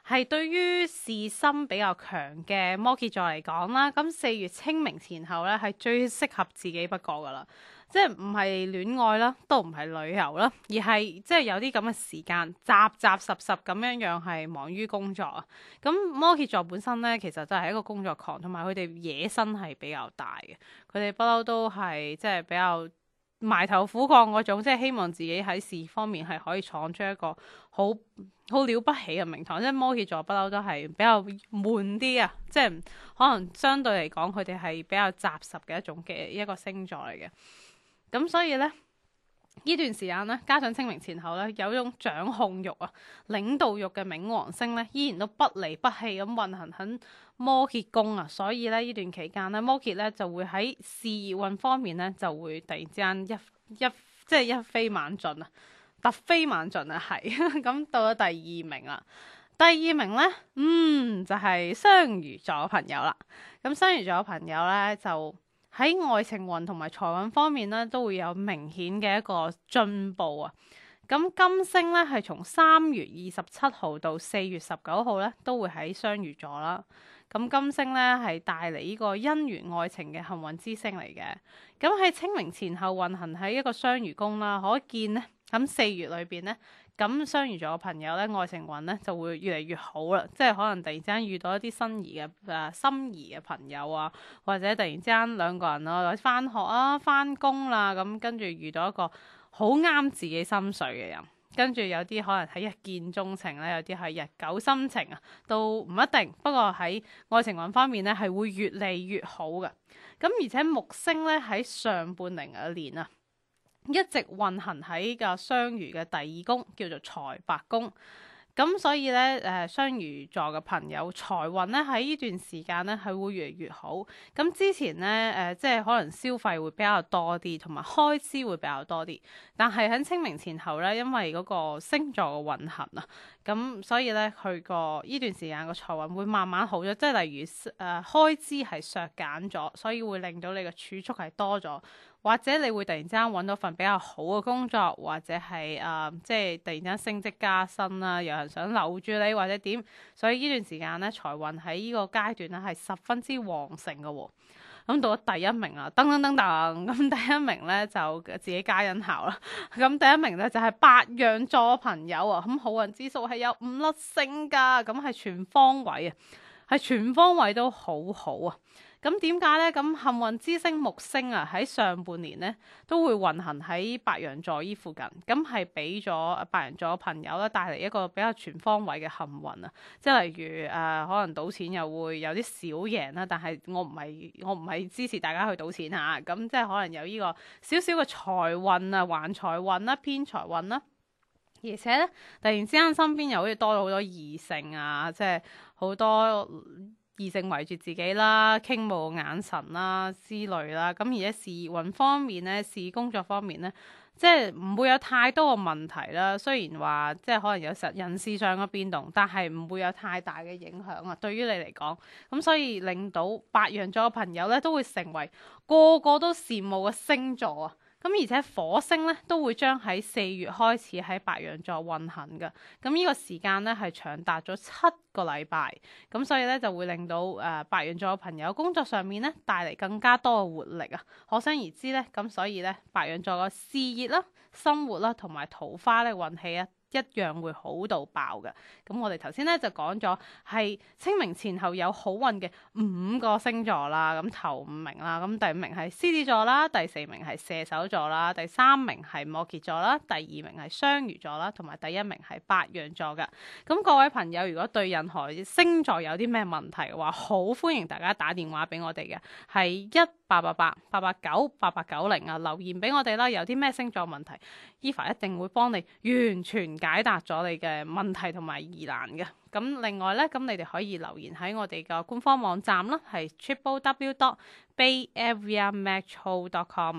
係對於事心比較強嘅摩羯座嚟講啦，咁四月清明前後咧係最適合自己不過噶啦，即係唔係戀愛啦，都唔係旅遊啦，而係即係有啲咁嘅時間，雜雜實實咁樣樣係忙於工作啊。咁摩羯座本身咧，其實就係一個工作狂，同埋佢哋野心係比較大嘅，佢哋不嬲都係即係比較埋頭苦幹嗰種，即係希望自己喺事業方面係可以闖出一個好好了不起嘅名堂。即係摩羯座不嬲都係比較悶啲啊，即係可能相對嚟講，佢哋係比較雜實嘅一種嘅一個星座嚟嘅。咁所以咧，呢段時間咧，加上清明前後咧，有一種掌控欲啊、領導欲嘅冥王星咧，依然都不離不棄咁運行喺摩羯宮啊，所以咧呢段期間咧，摩羯咧就會喺事業運方面咧就會突然之間一一即係一飛猛進啊，突飛猛進啊，係咁到咗第二名啦。第二名咧，嗯就係雙魚座嘅朋友啦。咁雙魚座嘅朋友咧就喺愛情運同埋財運方面咧都會有明顯嘅一個進步啊。咁金星咧係從三月二十七號到四月十九號咧都會喺雙魚座啦。咁金星咧係帶嚟呢個姻緣愛情嘅幸運之星嚟嘅。咁喺清明前後運行喺一個雙魚宮啦，可見咧咁四月裏邊咧，咁雙魚座嘅朋友咧愛情運咧就會越嚟越好啦。即係可能突然之間遇到一啲心儀嘅誒心儀嘅朋友啊，或者突然之間兩個人啊，或者返學啊、返工啦，咁跟住遇到一個好啱自己心水嘅人。跟住有啲可能係一見鍾情咧，有啲係日久生情啊，都唔一定。不過喺愛情運方面咧，係會越嚟越好嘅。咁而且木星咧喺上半零嘅年啊，一直運行喺個雙魚嘅第二宮，叫做財帛宮。咁所以咧，誒雙魚座嘅朋友財運咧喺呢段時間咧係會越嚟越好。咁之前咧，誒、呃、即係可能消費會比較多啲，同埋開支會比較多啲。但係喺清明前後咧，因為嗰個星座嘅運行啊，咁所以咧佢個呢段時間個財運會慢慢好咗。即係例如誒、呃、開支係削減咗，所以會令到你嘅儲蓄係多咗。或者你會突然之間揾到份比較好嘅工作，或者係誒、呃、即係突然之間升職加薪啦，有人想留住你或者點，所以呢段時間咧財運喺呢個階段咧係十分之旺盛嘅喎。咁到咗第一名啦，噔噔噔噔，咁第一名咧就自己加音效啦。咁第一名咧就係白羊座朋友啊，咁好運指數係有五粒星㗎，咁係全方位啊，係全方位都好好啊。咁點解咧？咁幸運之星木星啊，喺上半年咧都會運行喺白羊座依附近，咁係俾咗白羊座朋友咧帶嚟一個比較全方位嘅幸運啊！即係例如誒、呃，可能賭錢又會有啲小贏啦，但係我唔係我唔係支持大家去賭錢嚇，咁即係可能有呢個少少嘅財運啊，橫財運啦、偏財運啦，而且咧突然之間身邊又好似多咗好多異性啊，即係好多異性圍住自己啦，傾慕眼神啦之類啦，咁而且事業運方面咧，事業工作方面咧，即係唔會有太多嘅問題啦。雖然話即係可能有時人事上嘅變動，但係唔會有太大嘅影響啊。對於你嚟講，咁所以令到白羊座嘅朋友咧都會成為個個都羨慕嘅星座啊。咁而且火星咧都會將喺四月開始喺白羊座運行嘅，咁呢個時間咧係長達咗七個禮拜，咁所以咧就會令到誒、呃、白羊座嘅朋友工作上面咧帶嚟更加多嘅活力啊！可想而知咧，咁所以咧白羊座嘅事業啦、生活啦同埋桃花咧運氣啊，一樣會好到爆嘅。咁我哋頭先咧就講咗係清明前後有好運嘅五個星座啦，咁頭五名啦，咁第五名係獅子座啦，第四名係射手座啦，第三名係摩羯座啦，第二名係雙魚座啦，同埋第一名係白羊座嘅。咁各位朋友如果對任何星座有啲咩問題嘅話，好歡迎大家打電話俾我哋嘅，係一八八八八八九八八九零啊，留言俾我哋啦，有啲咩星座問題，Eva 一定會幫你完全解答咗你嘅問題同埋疑難嘅。咁另外咧，咁你哋可以留言喺我哋嘅官方網站啦，係 triple w dot bay area metro dot com 啊，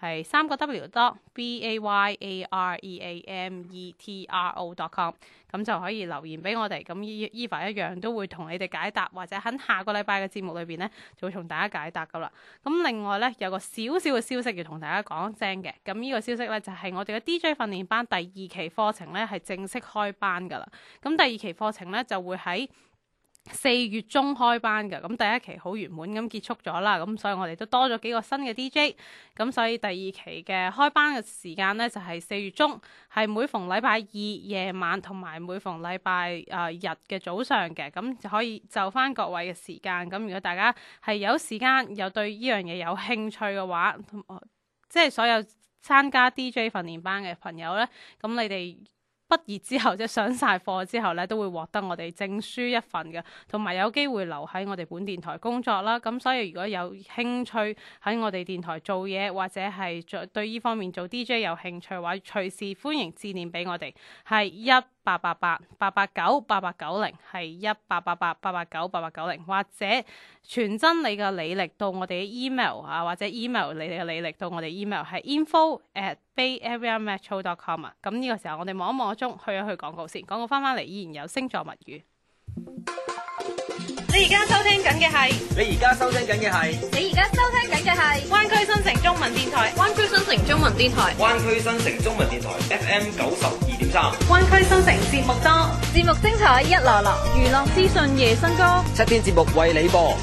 係三個 W dot B A Y A R E A M E T R O dot com， 咁就可以留言俾我哋。咁 Eva 一樣都會同你哋解答，或者喺下個禮拜嘅節目裏邊呢，就會同大家解答噶啦。咁另外呢，有個少少嘅消息要同大家講聲嘅。咁呢個消息呢，就係我哋嘅 D J 訓練班第二期課程呢，係正式開班噶啦。咁第二期課程呢，就會喺四月中開班嘅，咁第一期好圓滿咁結束咗啦，咁所以我哋都多咗幾個新嘅 D J， 咁所以第二期嘅開班嘅時間呢，就係四月中，係每逢禮拜二夜晚同埋每逢禮拜誒日嘅早上嘅，咁就可以就翻各位嘅時間。咁如果大家係有時間又對呢樣嘢有興趣嘅話，即係所有參加 D J 訓練班嘅朋友呢，咁你哋畢業之後即係上晒課之後咧，都會獲得我哋證書一份嘅，同埋有機會留喺我哋本電台工作啦。咁所以如果有興趣喺我哋電台做嘢，或者係做對呢方面做 D J 有興趣嘅話，隨時歡迎致電俾我哋，係一八八八八八九八八九零，係一八八八八八九八八九零，或者傳真你嘅履歷到我哋嘅 email 啊，或者 email 你哋嘅履歷到我哋 email 係 info at bay area metro dot com 啊。咁呢個時候我哋望一望個鐘，去一去廣告先，廣告翻返嚟依然有星座物語。 你而家收聽緊嘅係， 你而家收聽緊嘅係， 你而家收聽緊嘅係灣區新城中文電台， 灣區新城中文電台， 灣區新城中文電台 F M 九十二點三， 灣區新城節目多， 節目精彩一籮籮，娛樂資訊夜新歌， 七天節目為你播。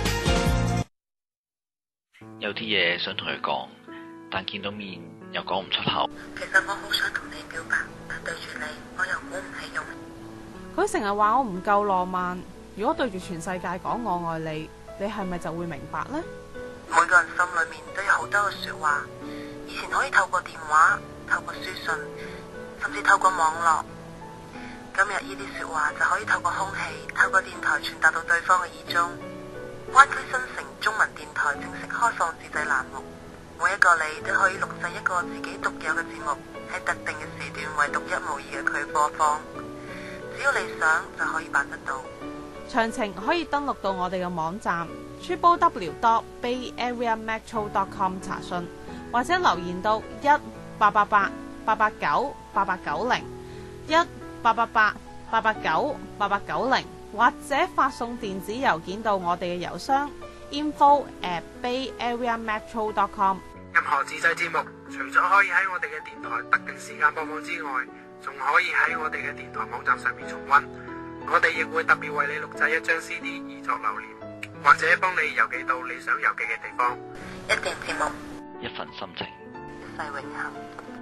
有啲嘢想同佢講，但見到面又講唔出口。 其實我好想同你表白，但對住你我又鼓唔起勇。 佢成日話我唔夠浪漫，如果對住全世界講我愛你，你係咪就會明白呢？ 每個人心裏面都有好多嘅說話，以前可以透過電話、透過書信，甚至透過網絡。今日呢啲說話就可以透過空氣、透過電台傳達到對方嘅耳中。灣區新城中文電台正式開放自製欄目，每一個你都可以錄製一個自己獨有嘅節目，喺特定嘅時段為獨一無二嘅佢播放。只要你想就可以辦得到。 詳情可以登錄到我哋嘅網站 triple w dot bay area metro dot com 查詢，或者留言到一八八八八八九八八九零一八八八八八九八八九零，或者發送電子郵件到我哋嘅郵箱 info at bay area metro dot com。 任何自製節目，除咗可以喺我哋嘅電台特定時間播放之外，仲可以喺我哋嘅電台網站上面重溫。我哋亦會特別為你錄製一張 C D 以作留念，或者幫你郵寄到你想郵寄嘅地方。 一段節目， 一份心情， 一世永恆。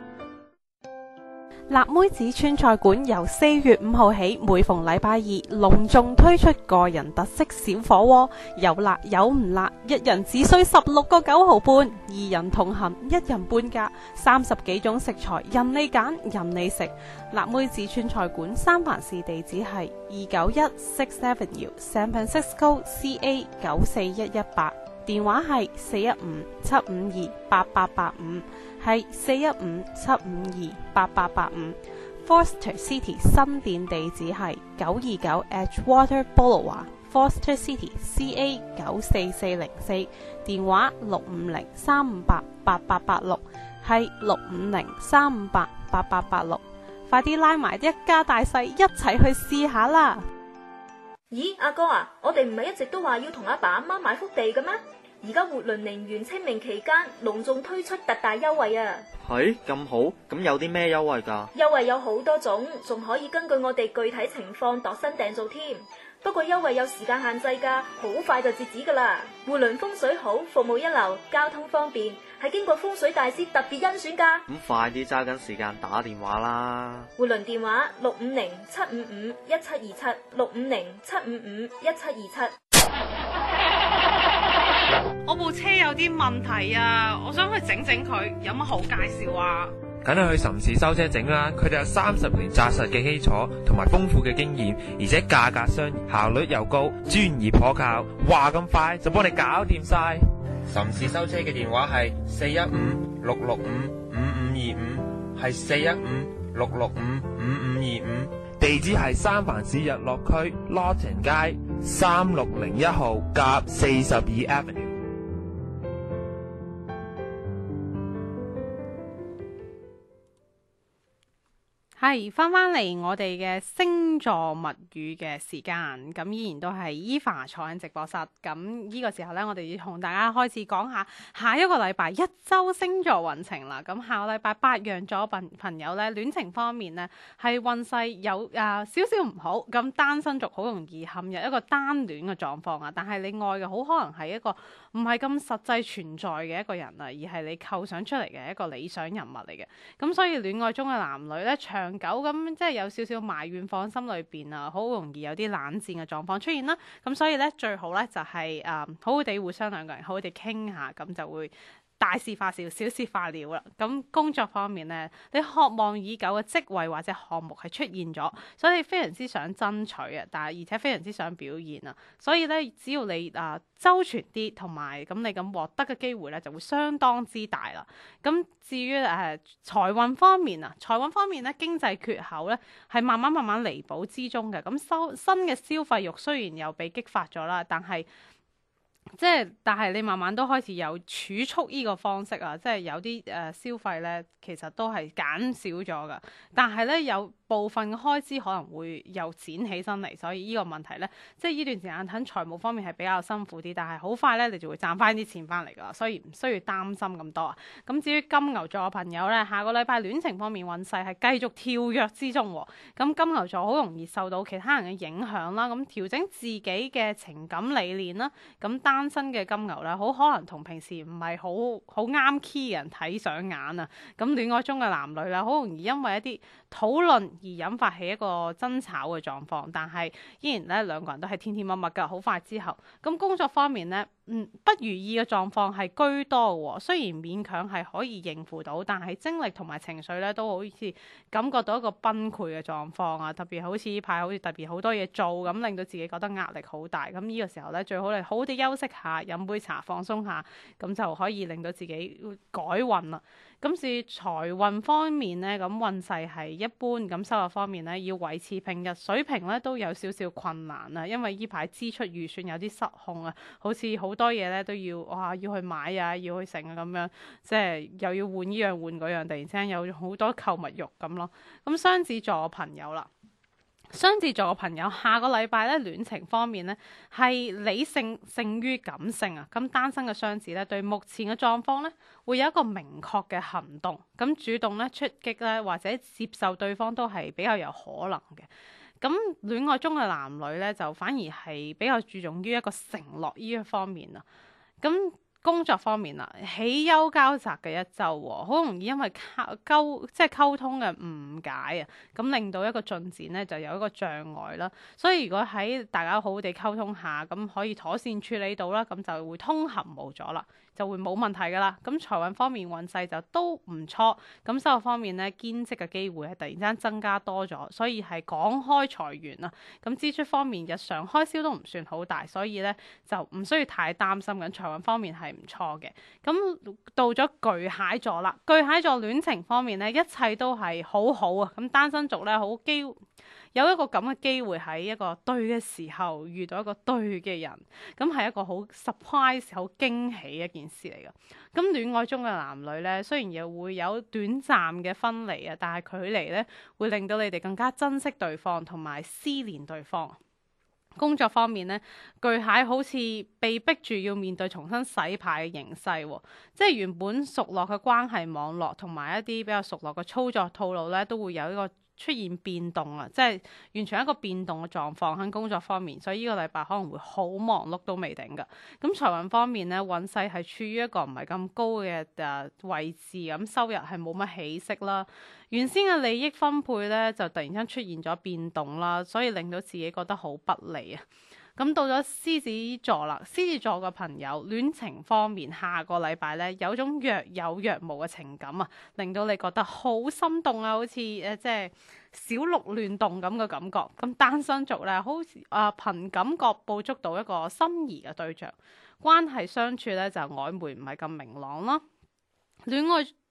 辣妹子川菜館由四月五號起，每逢禮拜二隆重推出個人特色小火鍋，有辣有唔辣，一人只需十六個九毫半，二人同行一人半價，三十幾種食材任你揀任你食。辣妹子川菜館三藩市地址係二九一 Sixth Avenue San Francisco C A 九四一一八，電話係四一五七五二八八八五。係四一五七五二八八八五。 Foster City 新店地址係九二九 Edgewater Boulevard Foster City C A 九四四零四，電話六五零三五八八八八六，係六五零三五八八八八六。快啲拉埋一家大細一齊去試下啦！ 咦，阿哥啊，我哋唔係一直都話要同阿爸阿媽買幅地嘅咩？而家活倫寧園清明期間隆重推出特大優惠啊！ 係咁好，咁有啲咩優惠㗎？ 優惠有好多種，仲可以根據我哋具體情況度身訂做添。不過優惠有時間限制㗎，好快就截止㗎啦。活倫風水好，服務一流，交通方便，係經過風水大師特別甄選㗎。 咁快啲揸緊時間打電話啦！ 活倫電話六五零七五五一七二七六五零七五五一七二七。 我部車有啲問題啊，我想去整整佢，有乜好介紹啊？ 梗係去岑氏修車整啦，佢哋有三十年紮實嘅基礎同埋豐富嘅經驗，而且價格相宜，效率又高，專業可靠，話咁快就幫你搞掂晒。岑氏修車嘅電話係四一五六六五五五二五，係四一五六六五五五二五，地址係三藩市日落區 Lawton 街三六零一號夾四十二 Avenue。 係翻返嚟我哋嘅星座物語嘅時間，咁依然都係 Eva 坐喺直播室。咁呢個時候呢，我哋要同大家開始講下下一個禮拜一周星座運程啦。咁下個禮拜白羊座朋朋友呢，戀情方面呢係運勢有啊少少唔好，咁單身族好容易陷入一個單戀嘅狀況啊。但係你愛嘅好可能係一個唔係咁實際存在嘅一個人啊，而係你構想出嚟嘅一個理想人物嚟嘅。咁所以戀愛中嘅男女呢，長久咁即係有少少埋怨放心裏邊啊，好容易有啲冷戰嘅狀況出現啦。咁所以咧最好咧就係、是、誒、嗯、好好地互相兩個人好好地傾下，咁就會大事化小，小事化了啦。咁工作方面咧，你渴望已久嘅職位或者項目係出現咗，所以你非常之想爭取啊，但係而且非常之想表現啊。所以咧，只要你啊、呃、周全啲，同埋咁你咁獲得嘅機會咧就會相當之大啦。咁至於誒財運方面啊，財運方面咧經濟缺口咧係慢慢慢慢彌補之中嘅。咁收新嘅消費慾雖然又被激發咗啦，但係即係，但係你慢慢都開始有儲蓄呢個方式啊，即係有啲誒、呃、消費咧，其實都係減少咗噶。但係咧有部分嘅開支可能會又剪起身嚟，所以呢個問題咧，即係呢段時間喺財務方面係比較辛苦啲，但係好快咧你就會賺翻啲錢翻嚟噶，所以唔需要擔心咁多啊。咁至於金牛座嘅朋友咧，下個禮拜戀情方面運勢係繼續跳躍之中喎。咁金牛座好容易受到其他人嘅影響啦，咁調整自己嘅情感理念啦，咁單身嘅金牛咧，好可能同平時唔係好好啱 key 嘅人睇上眼啊。咁戀愛中嘅男女啦，好容易因為一啲討論而引發起一個爭吵嘅狀況，但係依然咧兩個人都係甜甜蜜蜜㗎。好快之後，咁工作方面咧，嗯不如意嘅狀況係居多喎。雖然勉強係可以應付到，但係精力同埋情緒咧都好似感覺到一個崩潰嘅狀況啊。特別好似呢排好似特別好多嘢做咁，令到自己覺得壓力好大。咁呢個時候咧，最好你好好地休息下，飲杯茶放鬆下，咁就可以令到自己改運啦。咁至於財運方面呢，咁運勢係一般，咁收入方面呢，要維持平日水平呢，都有少少困難啊，因為呢排支出預算有啲失控啊，好似好多嘢呢都要哇要去買啊，要去成啊咁樣，即係又要換呢樣換嗰樣，突然之間有好多購物慾咁咯。咁雙子座嘅朋友啦。雙子座嘅朋友下個禮拜咧戀情方面咧係理性勝於感性啊，咁單身嘅雙子咧對目前嘅狀況咧會有一個明確嘅行動，咁主動咧出擊咧或者接受對方都係比較有可能嘅。咁戀愛中嘅男女咧就反而係比較注重於一個承諾呢一方面啊，咁。工作方面啦，喜憂交集嘅一週喎，好容易因為溝即係溝通嘅誤解啊，咁令到一個進展咧就有一個障礙啦。所以如果喺大家好好地溝通下，咁可以妥善處理到啦，咁就會通行無阻啦，就會冇問題噶啦。咁財運方面運勢就都唔錯，咁收入方面咧兼職嘅機會係突然間增加多咗，所以係廣開財源啊。咁支出方面日常開銷都唔算好大，所以咧就唔需要太擔心緊財運方面係唔錯嘅。咁到咗巨蟹座啦，巨蟹座戀情方面咧，一切都係好好啊。咁單身族咧，好機有一個咁嘅機會喺一個對嘅時候遇到一個對嘅人，咁係一個好 surprise、好驚喜嘅一件事嚟噶。咁戀愛中嘅男女咧，雖然又會有短暫嘅分離啊，但係距離咧會令到你哋更加珍惜對方同埋思念對方。工作方面呢，巨蟹好似被逼住要面對重新洗牌嘅形勢喎，即係原本熟絡嘅關係網絡同埋一啲比較熟絡嘅操作套路咧，都會有一個出現變動啊，即係完全一個變動嘅狀況喺工作方面，所以呢個禮拜可能會好忙碌都未定㗎。咁財運方面呢，運勢係處於一個唔係咁高嘅誒位置，咁收入係冇乜起色啦。原先嘅利益分配咧就突然間出現咗變動啦，所以令到自己覺得好不利啊。咁到咗獅子座啦，獅子座嘅朋友戀情方面，下個禮拜咧有種若有若無嘅情感啊，令到你覺得好心動啊，好似誒即係小鹿亂動咁嘅感覺。咁單身族咧，好似啊憑感覺捕捉到一個心儀嘅對象，關係相處咧就曖昧唔係咁明朗啦。戀愛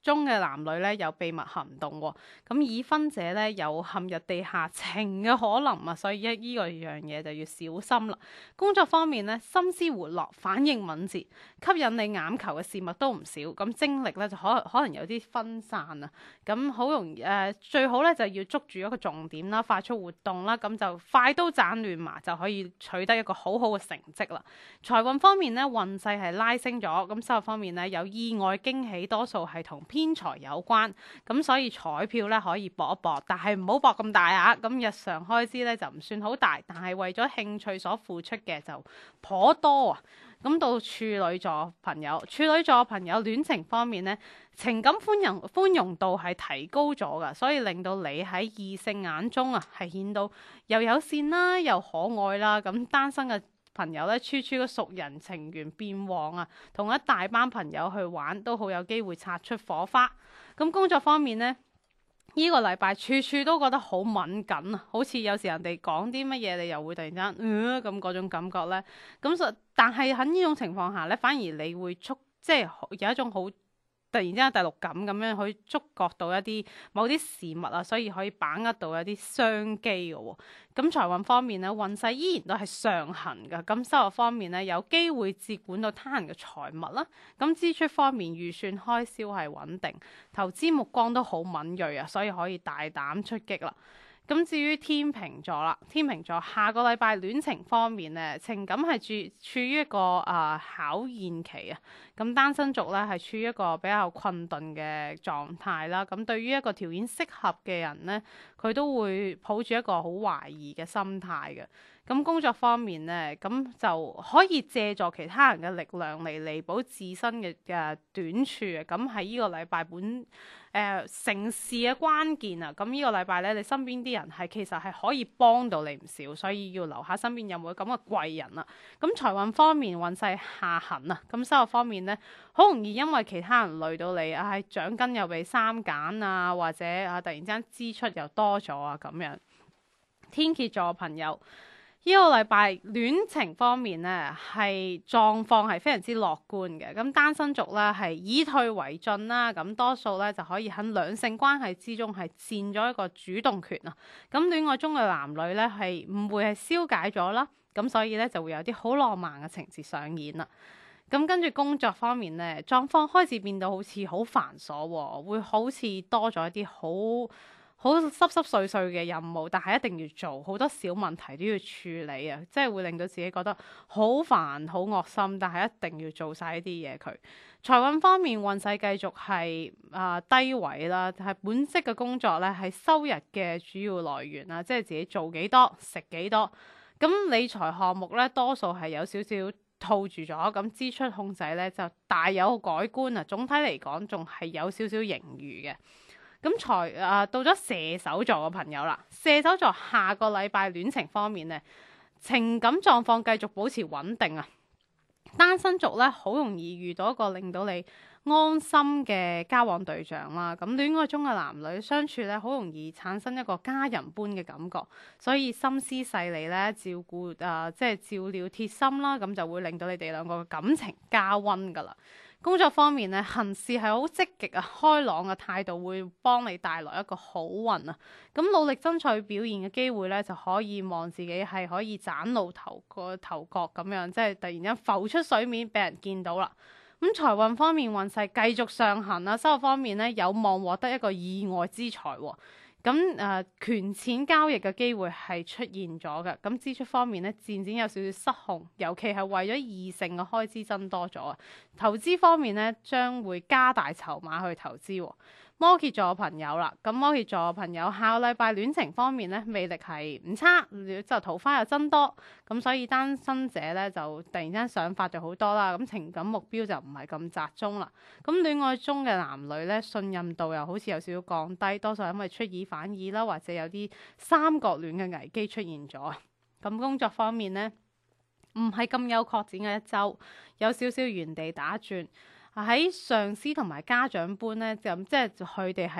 中嘅男女咧有秘密行動喎，咁已婚者咧有陷入地下情嘅可能啊，所以一呢個樣嘢就要小心啦。工作方面咧，心思活絡，反應敏捷，吸引你眼球嘅事物都唔少，咁精力咧就可可能有啲分散啊，咁好容易誒、呃，最好咧就要捉住一個重點啦，快速活動啦，咁就快刀斬亂麻就可以取得一個好好嘅成績啦。財運方面咧，運勢係拉升咗，咁收入方面咧有意外驚喜，多數係同偏財有關，咁所以彩票咧可以搏一搏，但係唔好搏咁大額。咁日常開支咧就唔算好大，但係為咗興趣所付出嘅就頗多啊。咁到處女座朋友，處女座朋友戀情方面咧，情感寬容寬容度係提高咗噶，所以令到你喺異性眼中啊係顯到又友善啦，又可愛啦。咁單身嘅朋友咧，處處個熟人情緣變旺啊，同一大班朋友去玩都好有機會擦出火花。咁工作方面呢，呢、呢個禮拜處處都覺得好敏感啊，好似有時人哋講啲乜嘢，你又會突然間嗯咁嗰種感覺呢。咁實但係喺呢種情況下呢，反而你會觸即係有一種好突然之間第六感咁樣去觸覺到一啲某啲事物啊，所以可以把握到一啲商機嘅喎。咁財運方面咧，運勢依然都係上行嘅。咁收入方面咧，有機會接管到他人嘅財物啦。咁支出方面預算開銷係穩定，投資目光都好敏銳啊，所以可以大膽出擊啦。咁至於天秤座啦，天秤座下個禮拜戀情方面咧，情感係處處於一個啊、呃、考驗期啊。咁單身族咧係處於一個比較困頓嘅狀態啦。咁對於一個條件適合嘅人咧，佢都會抱住一個好懷疑嘅心態嘅。咁工作方面咧，咁就可以借助其他人嘅力量嚟彌補自身嘅嘅短處啊。咁喺呢個禮拜本誒、呃、成事嘅關鍵啊。咁呢個禮拜咧，你身邊啲人係其實係可以幫到你唔少，所以要留下身邊有冇咁嘅貴人啊。咁財運方面運勢下行啊。咁收入方面咧，好容易因為其他人累到你，啊獎金又被三減啊，或者啊突然之間支出又多咗啊咁樣。天蠍座朋友，呢個禮拜戀情方面咧係狀況係非常之樂觀嘅，咁單身族咧係以退為進啦，咁多數咧就可以喺兩性關係之中係佔咗一個主動權啊，咁戀愛中嘅男女咧係誤會係消解咗啦，咁所以咧就會有啲好浪漫嘅情節上演啦。咁跟住工作方面咧，狀況開始變到好似好繁瑣喎，會好似多咗一啲好好濕濕碎碎嘅任務，但係一定要做，好多小問題都要處理啊！即係會令到自己覺得好煩、好惡心，但係一定要做晒呢啲嘢佢。財運方面運勢繼續係啊、呃、低位啦，係本職嘅工作咧係收入嘅主要來源啦，即係自己做幾多食幾多。咁理財項目咧多數係有少少套住咗，咁支出控制咧就大有改觀啊！總體嚟講仲係有少少盈餘嘅。咁財啊到咗射手座嘅朋友啦，射手座下個禮拜戀情方面咧，情感狀況繼續保持穩定啊。單身族咧好容易遇到一個令到你安心嘅交往對象啦。咁戀愛中嘅男女相處咧，好容易產生一個家人般嘅感覺，所以心思細膩咧，照顧啊、呃、即係照料貼心啦，咁就會令到你哋兩個嘅感情加溫噶啦。工作方面咧，行事係好積極啊，開朗嘅態度會幫你帶來一個好運啊。咁努力爭取表現嘅機會咧，就可以望自己係可以嶄露頭個頭角咁樣，即係突然間浮出水面俾人見到啦。咁財運方面運勢繼續上行啦，收入方面咧有望獲得一個意外之財喎。咁誒、呃、權錢交易嘅機會係出現咗嘅，咁支出方面咧漸漸有少少失控，尤其係為咗異性嘅開支增多咗啊！投資方面咧將會加大籌碼去投資喎。摩羯座嘅朋友啦，咁摩羯座嘅朋友下個禮拜戀情方面咧魅力係唔差，就桃花又增多，咁所以單身者咧就突然間想法就好多啦，咁情感目標就唔係咁集中啦。咁戀愛中嘅男女咧信任度又好似有少少降低，多數因為出爾反爾啦，或者有啲三角戀嘅危機出現咗。咁工作方面咧唔係咁有擴展嘅一周，有少少原地打轉。喺上司同埋家長般咧，就即係佢哋係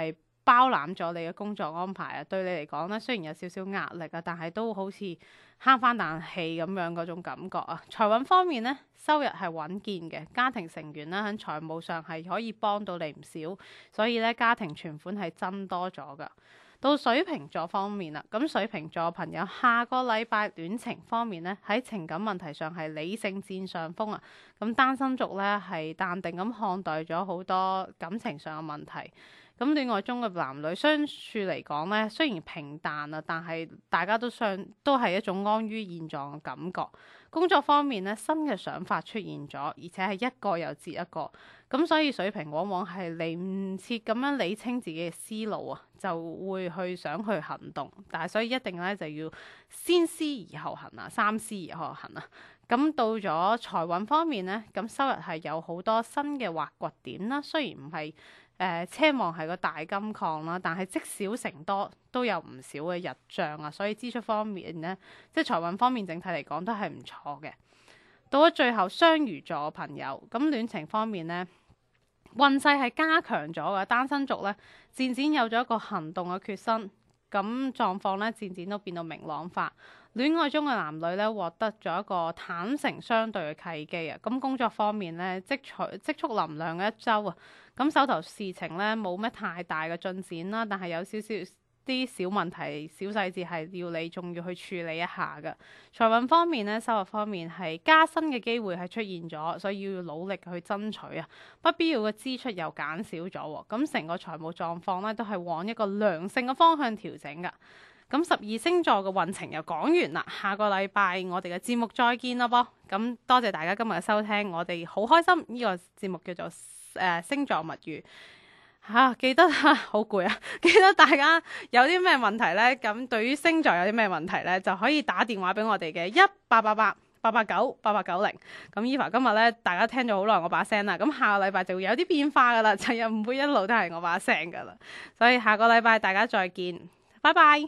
包攬咗你嘅工作安排啊，對你嚟講咧，雖然有少少壓力啊，但係都好似慳翻啖氣咁樣嗰種感覺啊。財運方面咧，收入係穩健嘅，家庭成員咧喺財務上係可以幫到你唔少，所以咧家庭存款係增多咗噶。到水瓶座方面啦，咁水瓶座朋友下個禮拜戀情方面咧，喺情感問題上係理性佔上風啊。咁單身族咧係淡定咁看待咗好多感情上嘅問題。咁戀愛中嘅男女相處嚟講咧，雖然平淡啊，但係大家都相都係一種安於現狀嘅感覺。工作方面咧，新嘅想法出現咗，而且係一個又接一個。咁所以水瓶往往係嚟唔切咁樣理清自己嘅思路啊，就會去想去行動。但係所以一定咧就要先思而後行啊，三思而後行啊。咁到咗財運方面咧，咁收入係有好多新嘅挖掘點啦。雖然唔係誒奢望係個大金礦啦，但係積少成多都有唔少嘅日賬啊。所以支出方面咧，即係財運方面整體嚟講都係唔錯嘅。到咗最後雙魚座嘅朋友，咁戀情方面呢，運勢係加強咗嘅，單身族呢，漸漸有咗一個行動嘅決心，咁狀況呢，漸漸都變到明朗化。戀愛中嘅男女呢，獲得咗一個坦誠相對嘅契機啊！咁工作方面呢，積蓄積蓄能量嘅一周啊，咁手頭事情呢，冇咩太大嘅進展啦，但係有少少啲小問題、小細節係要你仲要去處理一下嘅。財運方面呢，收入方面係加薪嘅機會係出現咗，所以要努力去爭取啊。不必要嘅支出又減少咗，咁成個財務狀況呢，都係往一個良性嘅方向調整㗎。咁十二星座嘅運程又講完啦，下個禮拜我哋嘅節目再見咯噃。咁多謝大家今日嘅收聽，我哋好開心呢、這個節目叫做誒、呃、星座物語。嚇、啊，記得嚇，好攰啊！記得大家有啲咩問題呢？咁對於星座有啲咩問題呢？就可以打電話俾我哋嘅一八八八八八九八八九零。咁 Eva 今日呢，大家聽咗好耐我把聲啦，咁下個禮拜就會有啲變化噶啦，就又唔會一路都係我把聲噶啦。所以下個禮拜大家再見，拜拜。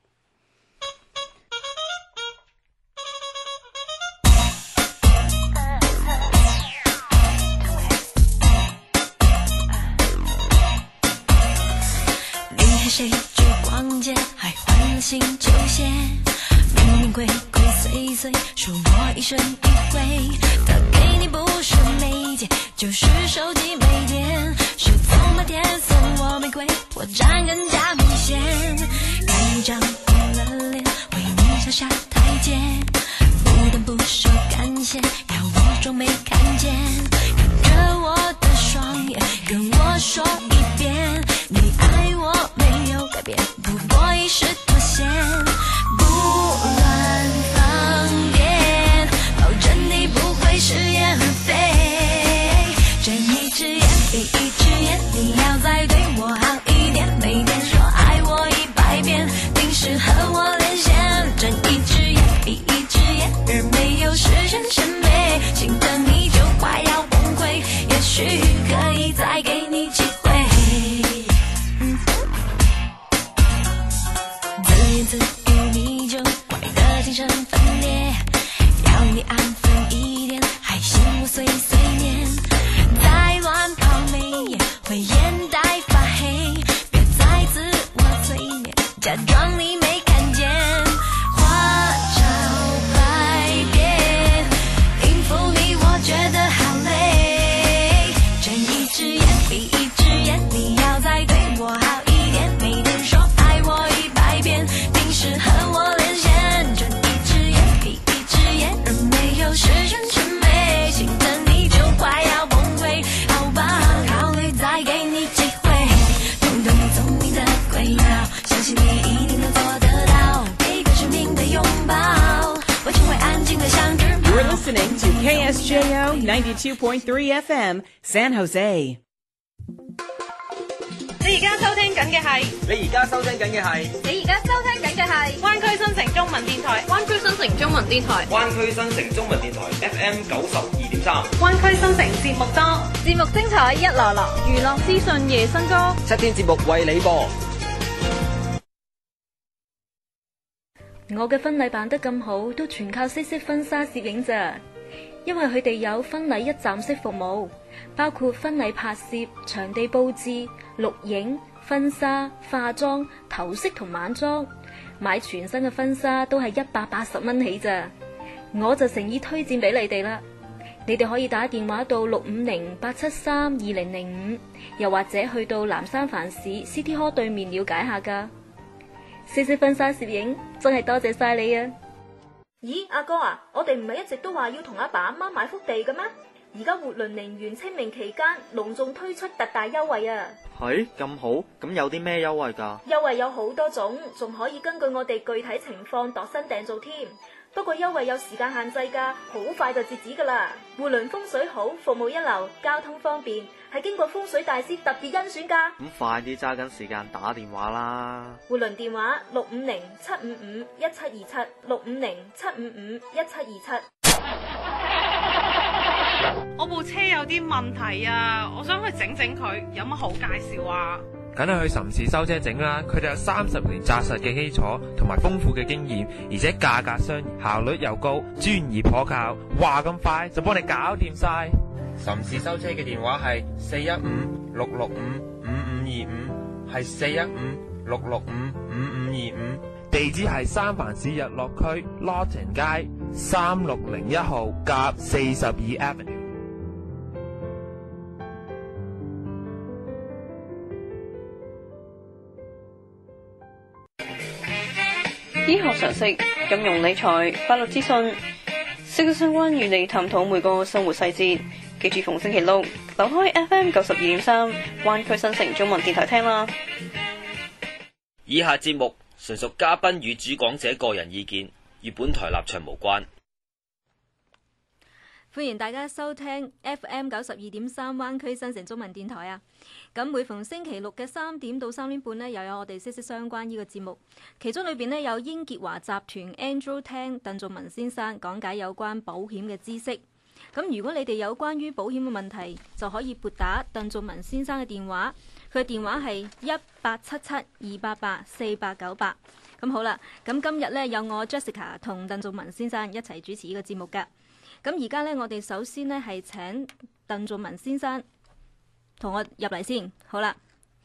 谁去逛街还换了新球鞋，明明鬼鬼祟祟说我一生一回，他给你不是媒介就是手机没电，是从那天送我玫瑰破绽更加明显，看一张红了脸为你上下台阶，不但不说感谢要我装没看见，看着我的双眼跟我说一遍你爱我没有改变，不过一时妥协，不乱放电，保证你不会食言而肥，睁一只眼闭一只眼，你要再对我好一点，每天说爱我一百遍，平时和我连线，睁一只眼闭一只眼，而没有实现审美，心疼你就快要崩溃，也许可以再给你机会，自语你就怪得精神分裂，要你安分一点，还嫌我碎碎念，再乱跑眉眼会眼袋发黑，别再自我催眠，假装你没看见，花招百变，应付你我觉得好累，睁一只眼闭一只眼，你要再对我好一点，每天说爱我一百遍，是和我连线，睁一只眼闭一只眼，而没有实现审美，心疼你就快要崩溃，好吧，考虑再给你机会，懂得你聪明的轨道，相信你一定能做得到，给个生命的拥抱，我只会安静的像只猫。 You're listening to K S J O ninety-two point three F M San Jose。 你而家收聽緊嘅係， 你而家收聽緊嘅係， 你而家收聽緊嘅係灣區新城中文電台，灣區新城中文電台， 灣區新城中文電台 F M 九十二點三， 灣區新城節目多，節目精彩一籮籮，娛樂資訊夜新歌， 七天節目為你播。 我嘅婚禮辦得咁好，都全靠西式婚紗攝影咋，因為佢哋有婚禮一站式服務，包括婚禮拍攝、場地佈置、錄影、 婚紗、化妝、頭飾同晚裝，買全身嘅婚紗都係一百八十蚊起咋。我就誠意推薦俾你哋啦。你哋可以打電話到六五零八七三二零零五，又或者去到南三藩市 City Hall 對面了解下噶。四色婚紗攝影真係多謝晒你啊！ 咦，阿哥啊，我哋唔係一直都話要同阿爸阿媽買幅地嘅咩？而家活倫寧園清明期間隆重推出特大優惠啊！ 係咁好，咁有啲咩優惠噶？ 優惠有好多種，仲可以根據我哋具體情況度身訂造添。不過優惠有時間限制㗎，好快就截止㗎啦。活倫風水好，服務一流，交通方便，係經過風水大師特別甄選㗎。 咁快啲揸緊時間打電話啦！ 活倫電話六五零七五五一七二七六五零七五五一七二七。 我部車有啲問題啊，我想去整整佢，有乜好介紹啊？ 梗係去岑氏修車整啦，佢哋有三十年紮實嘅基礎同埋豐富嘅經驗，而且價格相宜，效率又高，專業可靠，話咁快就幫你搞掂晒。岑氏修車嘅電話係四一五六六五五五二五，係四一五六六五五五二五，地址係三藩市日落區 Lawton 街三六零一號夾四十二 Avenue。 醫學常識、金融理財、法律資訊，息息相關，與你探討每個生活細節。記住逢星期六留開 F M 九十二點三，灣區新城中文電台聽啦。 以下節目純屬嘉賓與主講者個人意見，與本台立場無關。 歡迎大家收聽 F M 九十二點三灣區新城中文電台啊！咁每逢星期六嘅三點到三點半呢，又有我哋息息相關呢個節目，其中裏邊呢，有英傑華集團 Andrew Tang 鄧仲文先生講解有關保險嘅知識。咁如果你哋有關於保險嘅問題，就可以撥打鄧仲文先生嘅電話，佢嘅電話係一八七七二八八四八九八。咁好啦，咁今日呢，有我 Jessica 同鄧仲文先生一齊主持呢個節目㗎。咁而家呢，我哋首先呢係請鄧仲文先生同我入嚟先。好啦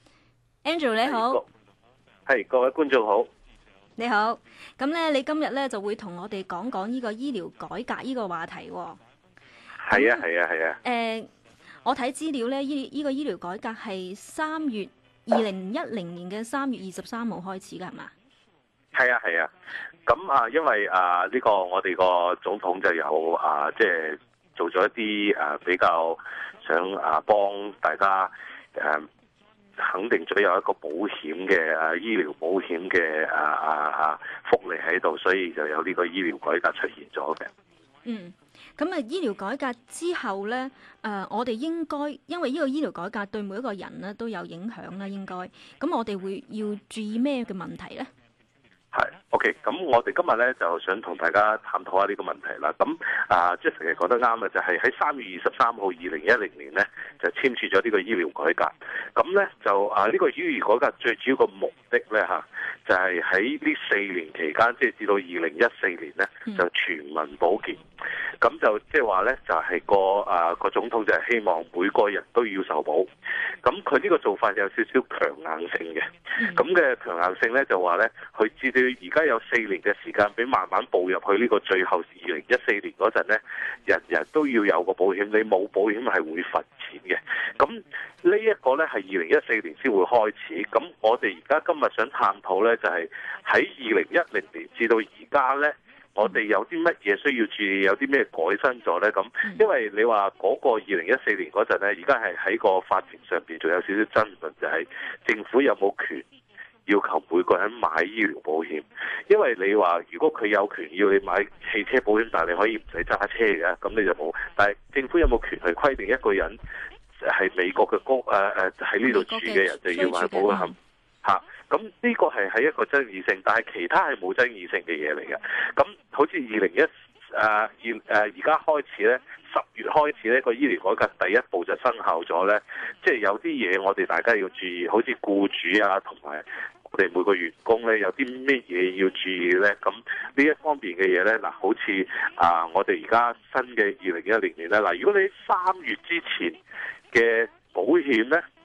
，Andrew 你好， 係各位觀眾好， 你好。咁呢，你今日呢就會同我哋講講呢個醫療改革呢個話題喎。 係啊，係啊，係啊。 誒、呃，我睇資料呢，依、這、依個醫療改革係三月二零一零年嘅三月二十三號開始㗎，係嘛？ 係啊，係啊。咁啊，因為啊呢、這個我哋個總統就有啊，即、就、係、是、做咗一啲誒、啊、比較想啊幫大家誒、啊、肯定咗有一個保險嘅啊醫療保險嘅啊啊啊福利喺度，所以就有呢個醫療改革出現咗嘅。 嗯，咁啊醫療改革之後咧，誒、呃、我哋應該因為呢個醫療改革對每一個人咧都有影響啦，應該咁我哋會要注意咩嘅問題咧？ 係 OK，咁我哋今日咧就想同大家探討下呢個問題啦。咁啊，Jessica講得啱嘅，就係喺三月二十三號二零一零年咧就簽署咗呢個醫療改革。咁咧就啊呢、呢個醫療改革最主要個目的咧嚇，就係喺呢四年期間，即係至到二零一四年咧就全民保健。咁就即係話咧，就係、是、個啊個總統就係希望每個人都要受保。咁佢呢個做法有少少強硬性嘅。咁嘅強硬性咧就話咧，佢至到而家有四年嘅時間，俾慢慢步入去呢個最後二零一四年嗰陣咧，人人都要有個保險，你冇保險係會罰錢嘅。咁呢一個咧係二零一四年先會開始。咁我哋而家今日想探討咧，就係喺二零一零年至到而家咧。我哋有啲乜嘢需要注意，有啲咩改新咗呢？咁因為你話嗰個二零一四年嗰陣呢，而家係喺個法庭上邊仲有少少爭論，就係政府有冇權要求每個人買醫療保險？因為你話如果佢有權要你買汽車保險，但係你可以唔使揸車嘅，咁你就冇。但係政府有冇權去規定一個人係美國嘅公誒誒喺呢度住嘅人就要買保險？嚇！咁呢個係喺一個爭議性，但係其他係冇爭議性嘅嘢嚟嘅。咁好似二零一誒二誒而家開始咧，十月開始呢個醫療改革第一步就生效咗咧。即係有啲嘢我哋大家要注意，好似僱主啊同埋我哋每個員工咧有啲咩嘢要注意咧。咁呢一方面嘅嘢咧，嗱好似啊我哋而家新嘅二零一零年咧，嗱如果你三月之前嘅保險咧，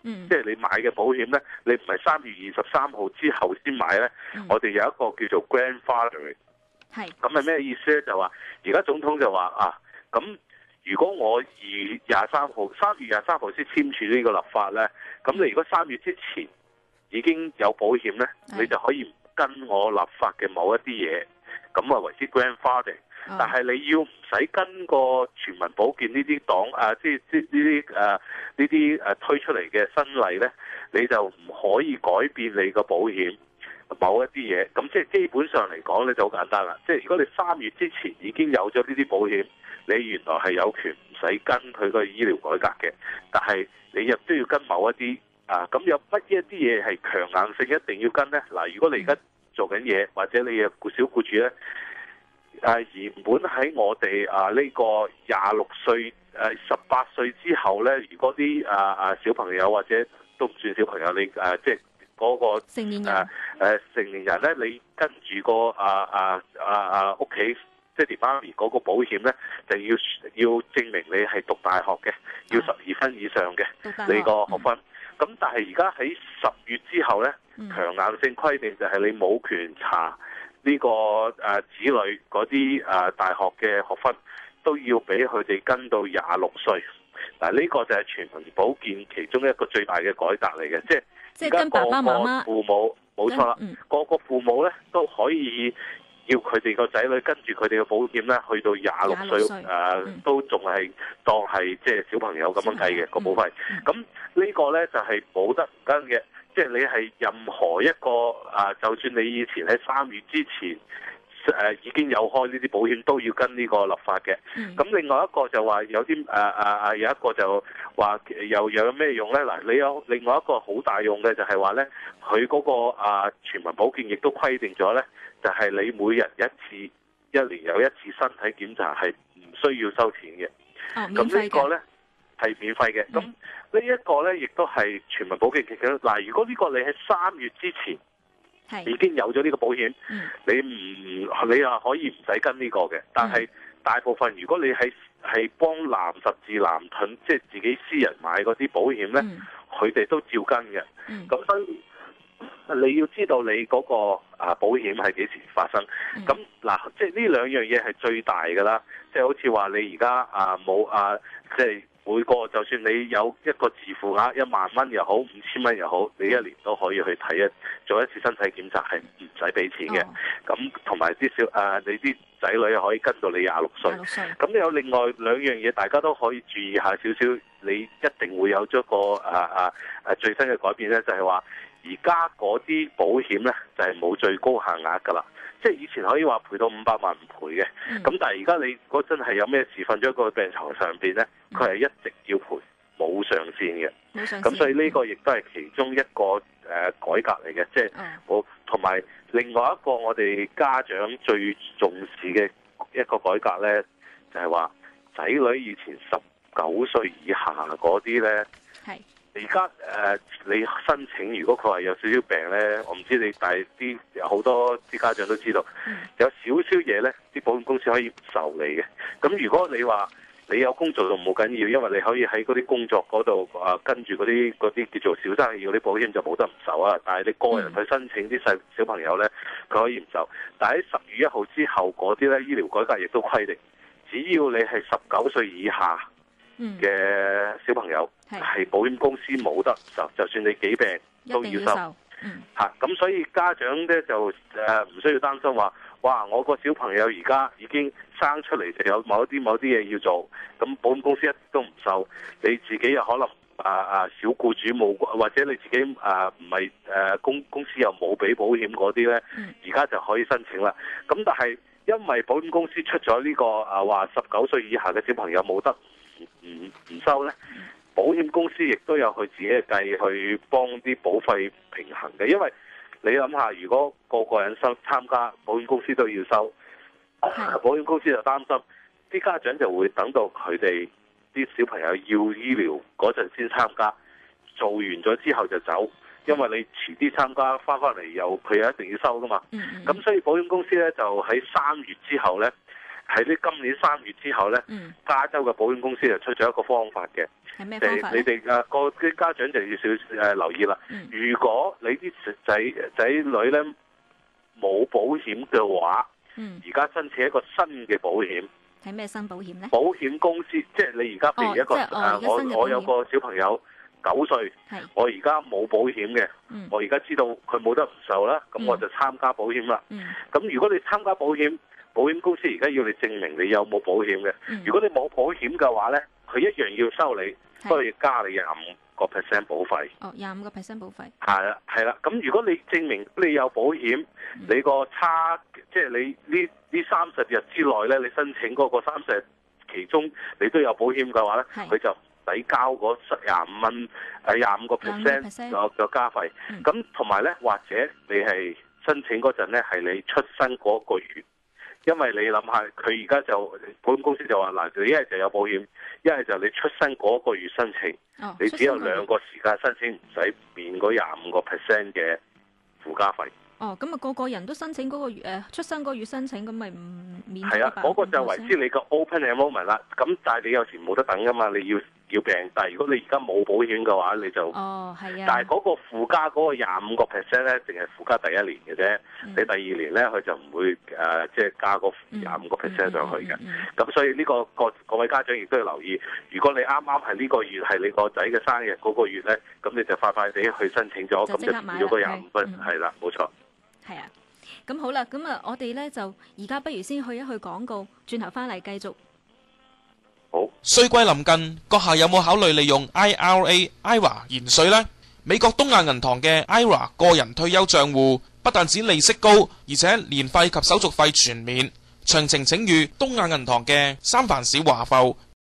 嗯、即係你買嘅保險呢，你唔係三月二十三號之後先買呢。嗯、我哋有一個叫做 grandfather。係。咁係咩意思呢？就話而家總統就話啊，咁如果我二月廿三號、三月廿三號先簽署呢個立法呢，咁你如果三月之前已經有保險呢，你就可以跟我立法嘅某一啲嘢，咁啊為之 grandfather。但係你要唔使跟個全民保健呢啲黨啊，即係即係呢啲誒呢啲誒推出嚟嘅新例呢，你就唔可以改變你個保險某一啲嘢。咁即係基本上嚟講呢，就好簡單啦。即係如果你三月之前已經有咗呢啲保險，你原來係有權唔使跟佢個醫療改革嘅。但係你亦都要跟某一啲啊。咁有乜一啲嘢係強硬性一定要跟呢？嗱，如果你而家做緊嘢，或者你嘅小僱主呢。誒原本喺我哋啊呢個廿六歲誒十八歲之後咧，如果啲啊啊小朋友或者都唔算小朋友，你誒即係嗰個成年人誒、啊、成年人咧，你跟住個啊啊啊啊屋企即係爹媽咪嗰個保險咧，就要要證明你係讀大學嘅，要十二分以上嘅你個學分。咁、嗯、但係而家喺十月之後咧，強硬性規定就係你冇權查。呢、這個誒、啊、子女嗰啲誒大學嘅學分都要俾佢哋跟到廿六歲。嗱、啊，呢、這個就係全民保健其中一個最大嘅改革嚟嘅，即係即係跟爸爸媽媽父母冇錯啦，嗯、個個父母咧都可以要佢哋個仔女跟住佢哋嘅保險咧，去到廿六歲誒、啊嗯，都仲係當係即係小朋友咁樣計嘅、嗯、個保費。咁、嗯、呢個咧就係、是、冇得唔跟嘅。即係你係任何一個啊，就算你以前喺三月之前誒、啊、已經有開呢啲保險，都要跟呢個立法嘅。咁、嗯、另外一個就話有啲誒誒誒有一個就話又又有咩用咧？嗱，你有另外一個好大用嘅就係話咧，佢嗰、那個啊全民保健亦都規定咗咧，就係、是、你每人一次一年有一次身體檢查係唔需要收錢嘅。哦，免費嘅。咁呢個咧係免費嘅。咁、嗯呢一個咧，亦都係全民保健其實嗱，如果呢個你喺三月之前已經有咗呢個保險，嗯、你唔你又可以唔使跟呢個嘅。但係大部分如果你係係幫藍十字藍盾，即係自己私人買嗰啲保險咧，佢、嗯、哋都照跟嘅。咁、嗯、所以你要知道你嗰個啊保險係幾時發生。咁、嗯、嗱，即係呢兩樣嘢係最大㗎啦。即係好似話你而家啊冇啊，即係。每個就算你有一個自付額一萬蚊又好，五千蚊又好，你一年都可以去睇一做一次身體檢查，係唔使俾錢嘅。咁同埋啲小誒、啊，你啲仔女可以跟到你廿六歲。咁有另外兩樣嘢，大家都可以注意下少少。你一定會有咗個誒誒誒最新嘅改變咧，就係話而家嗰啲保險咧就係、是、冇最高限額㗎啦。即係以前可以話賠到五百萬唔賠嘅，咁、嗯、但係而家你嗰真係有咩事瞓咗個病床上邊咧，佢係一直要賠，冇上限嘅。冇上限。咁所以呢個亦都係其中一個誒、呃、改革嚟嘅，即係我同埋另外一個我哋家長最重視嘅一個改革咧，就係話仔女以前十九歲以下嗰啲咧。係。而家誒，你申請如果佢話有少少病咧，我唔知你，但係啲好多啲家長都知道，嗯、有少少嘢咧，啲保險公司可以唔受理嘅。咁如果你話你有工作就冇緊要，因為你可以喺嗰啲工作嗰度啊跟住嗰啲嗰啲叫做小生意嗰啲保險就冇得唔受啊。但係你個人去申請啲細小朋友咧，佢可以唔受。但係喺十月一號之後嗰啲咧，醫療改革亦都規定，只要你係十九歲以下嘅小朋友，係、嗯、保險公司冇得受，就算你幾病都要收。嚇，咁、嗯啊、所以家長咧就誒唔、呃、需要擔心話，哇！我個小朋友而家已經生出嚟就有某一啲某啲嘢要做，咁保險公司一都唔收，你自己又可能啊啊小僱主冇，或者你自己啊唔係誒公公司又冇俾保險嗰啲咧，而家就可以申請啦。咁但係因為保險公司出咗呢、這個啊話十九歲以下嘅小朋友冇得。唔唔收咧，保險公司亦都有佢自己嘅計去幫啲保費平衡嘅，因為你諗下，如果個個人收參加，保險公司都要收，保險公司就擔心啲家長就會等到佢哋啲小朋友要醫療嗰陣先參加，做完咗之後就走，因為你遲啲參加翻翻嚟又佢又一定要收噶嘛，咁、嗯、所以保險公司咧就喺三月之後咧。 喺呢今年三月之後呢， 嗯、 加州嘅保險公司就出咗一個方法嘅。 係咩方法呢？ 你哋啊個啲家長就要少誒留意啦。 嗯、 如果你啲仔仔女呢冇保險嘅話，而家、嗯、申請一個新嘅保險。 係咩新保險呢？ 保險公司即係你而家譬如一個誒、哦哦，我我有個小朋友九歲，我而家冇保險嘅， 嗯、 我而家知道佢冇得唔受啦，咁、嗯、我就參加保險啦。咁、嗯、如果你參加保險，保險公司而家要你證明你有冇保險嘅。嗯、如果你冇保險嘅話呢，佢一樣要收你，不過要加你廿五個 percent 保費。 哦，廿五個 percent 保費。 係啦，係啦。咁如果你證明你有保險，嗯、你個差即係你呢呢三十日之內呢，你申請嗰個三十日其中你都有保險嘅話呢，佢就抵交嗰廿五蚊誒廿五個 percent 個個加費。咁同埋呢，或者你係申請嗰陣呢，係你出生嗰個月。因為你諗下，佢而家就保險公司就話嗱，你一係就有保險，一係就你出生嗰個月申請， 哦、 你只有兩個時間申請，唔使免嗰廿五個 percent 嘅附加費。 哦，咁啊個個人都申請嗰個月誒出生嗰個月申請，咁咪唔免？ 係啊，嗰、嗰個就為之你個 open enrollment 啦。咁但係你有時冇得等噶嘛，你要要病。但係如果你而家冇保險嘅話，你就哦係啊。 但係嗰個附加嗰個廿五個 percent 咧，淨係附加第一年嘅啫。嗯、你第二年咧，佢就唔會誒、呃、即係加個廿五個 percent 上去嘅。咁、嗯嗯嗯嗯、所以呢、呢個各各位家長亦都要留意。如果你啱啱係呢個月係你個仔嘅生日嗰個月咧，咁你就快快地去申請咗，咁就預咗個廿五分，係啦，冇錯。 係啊。咁好啦，咁啊，我哋咧就而家不如先去一去廣告，轉頭翻嚟繼續。 好。 稅季臨近，閣下有冇考慮利用 I R A、I R A 延稅呢？美國東亞銀行嘅 I R A 個人退休帳戶，不但止利息高，而且年費及手續費全免。詳情請預東亞銀行嘅三藩市華埠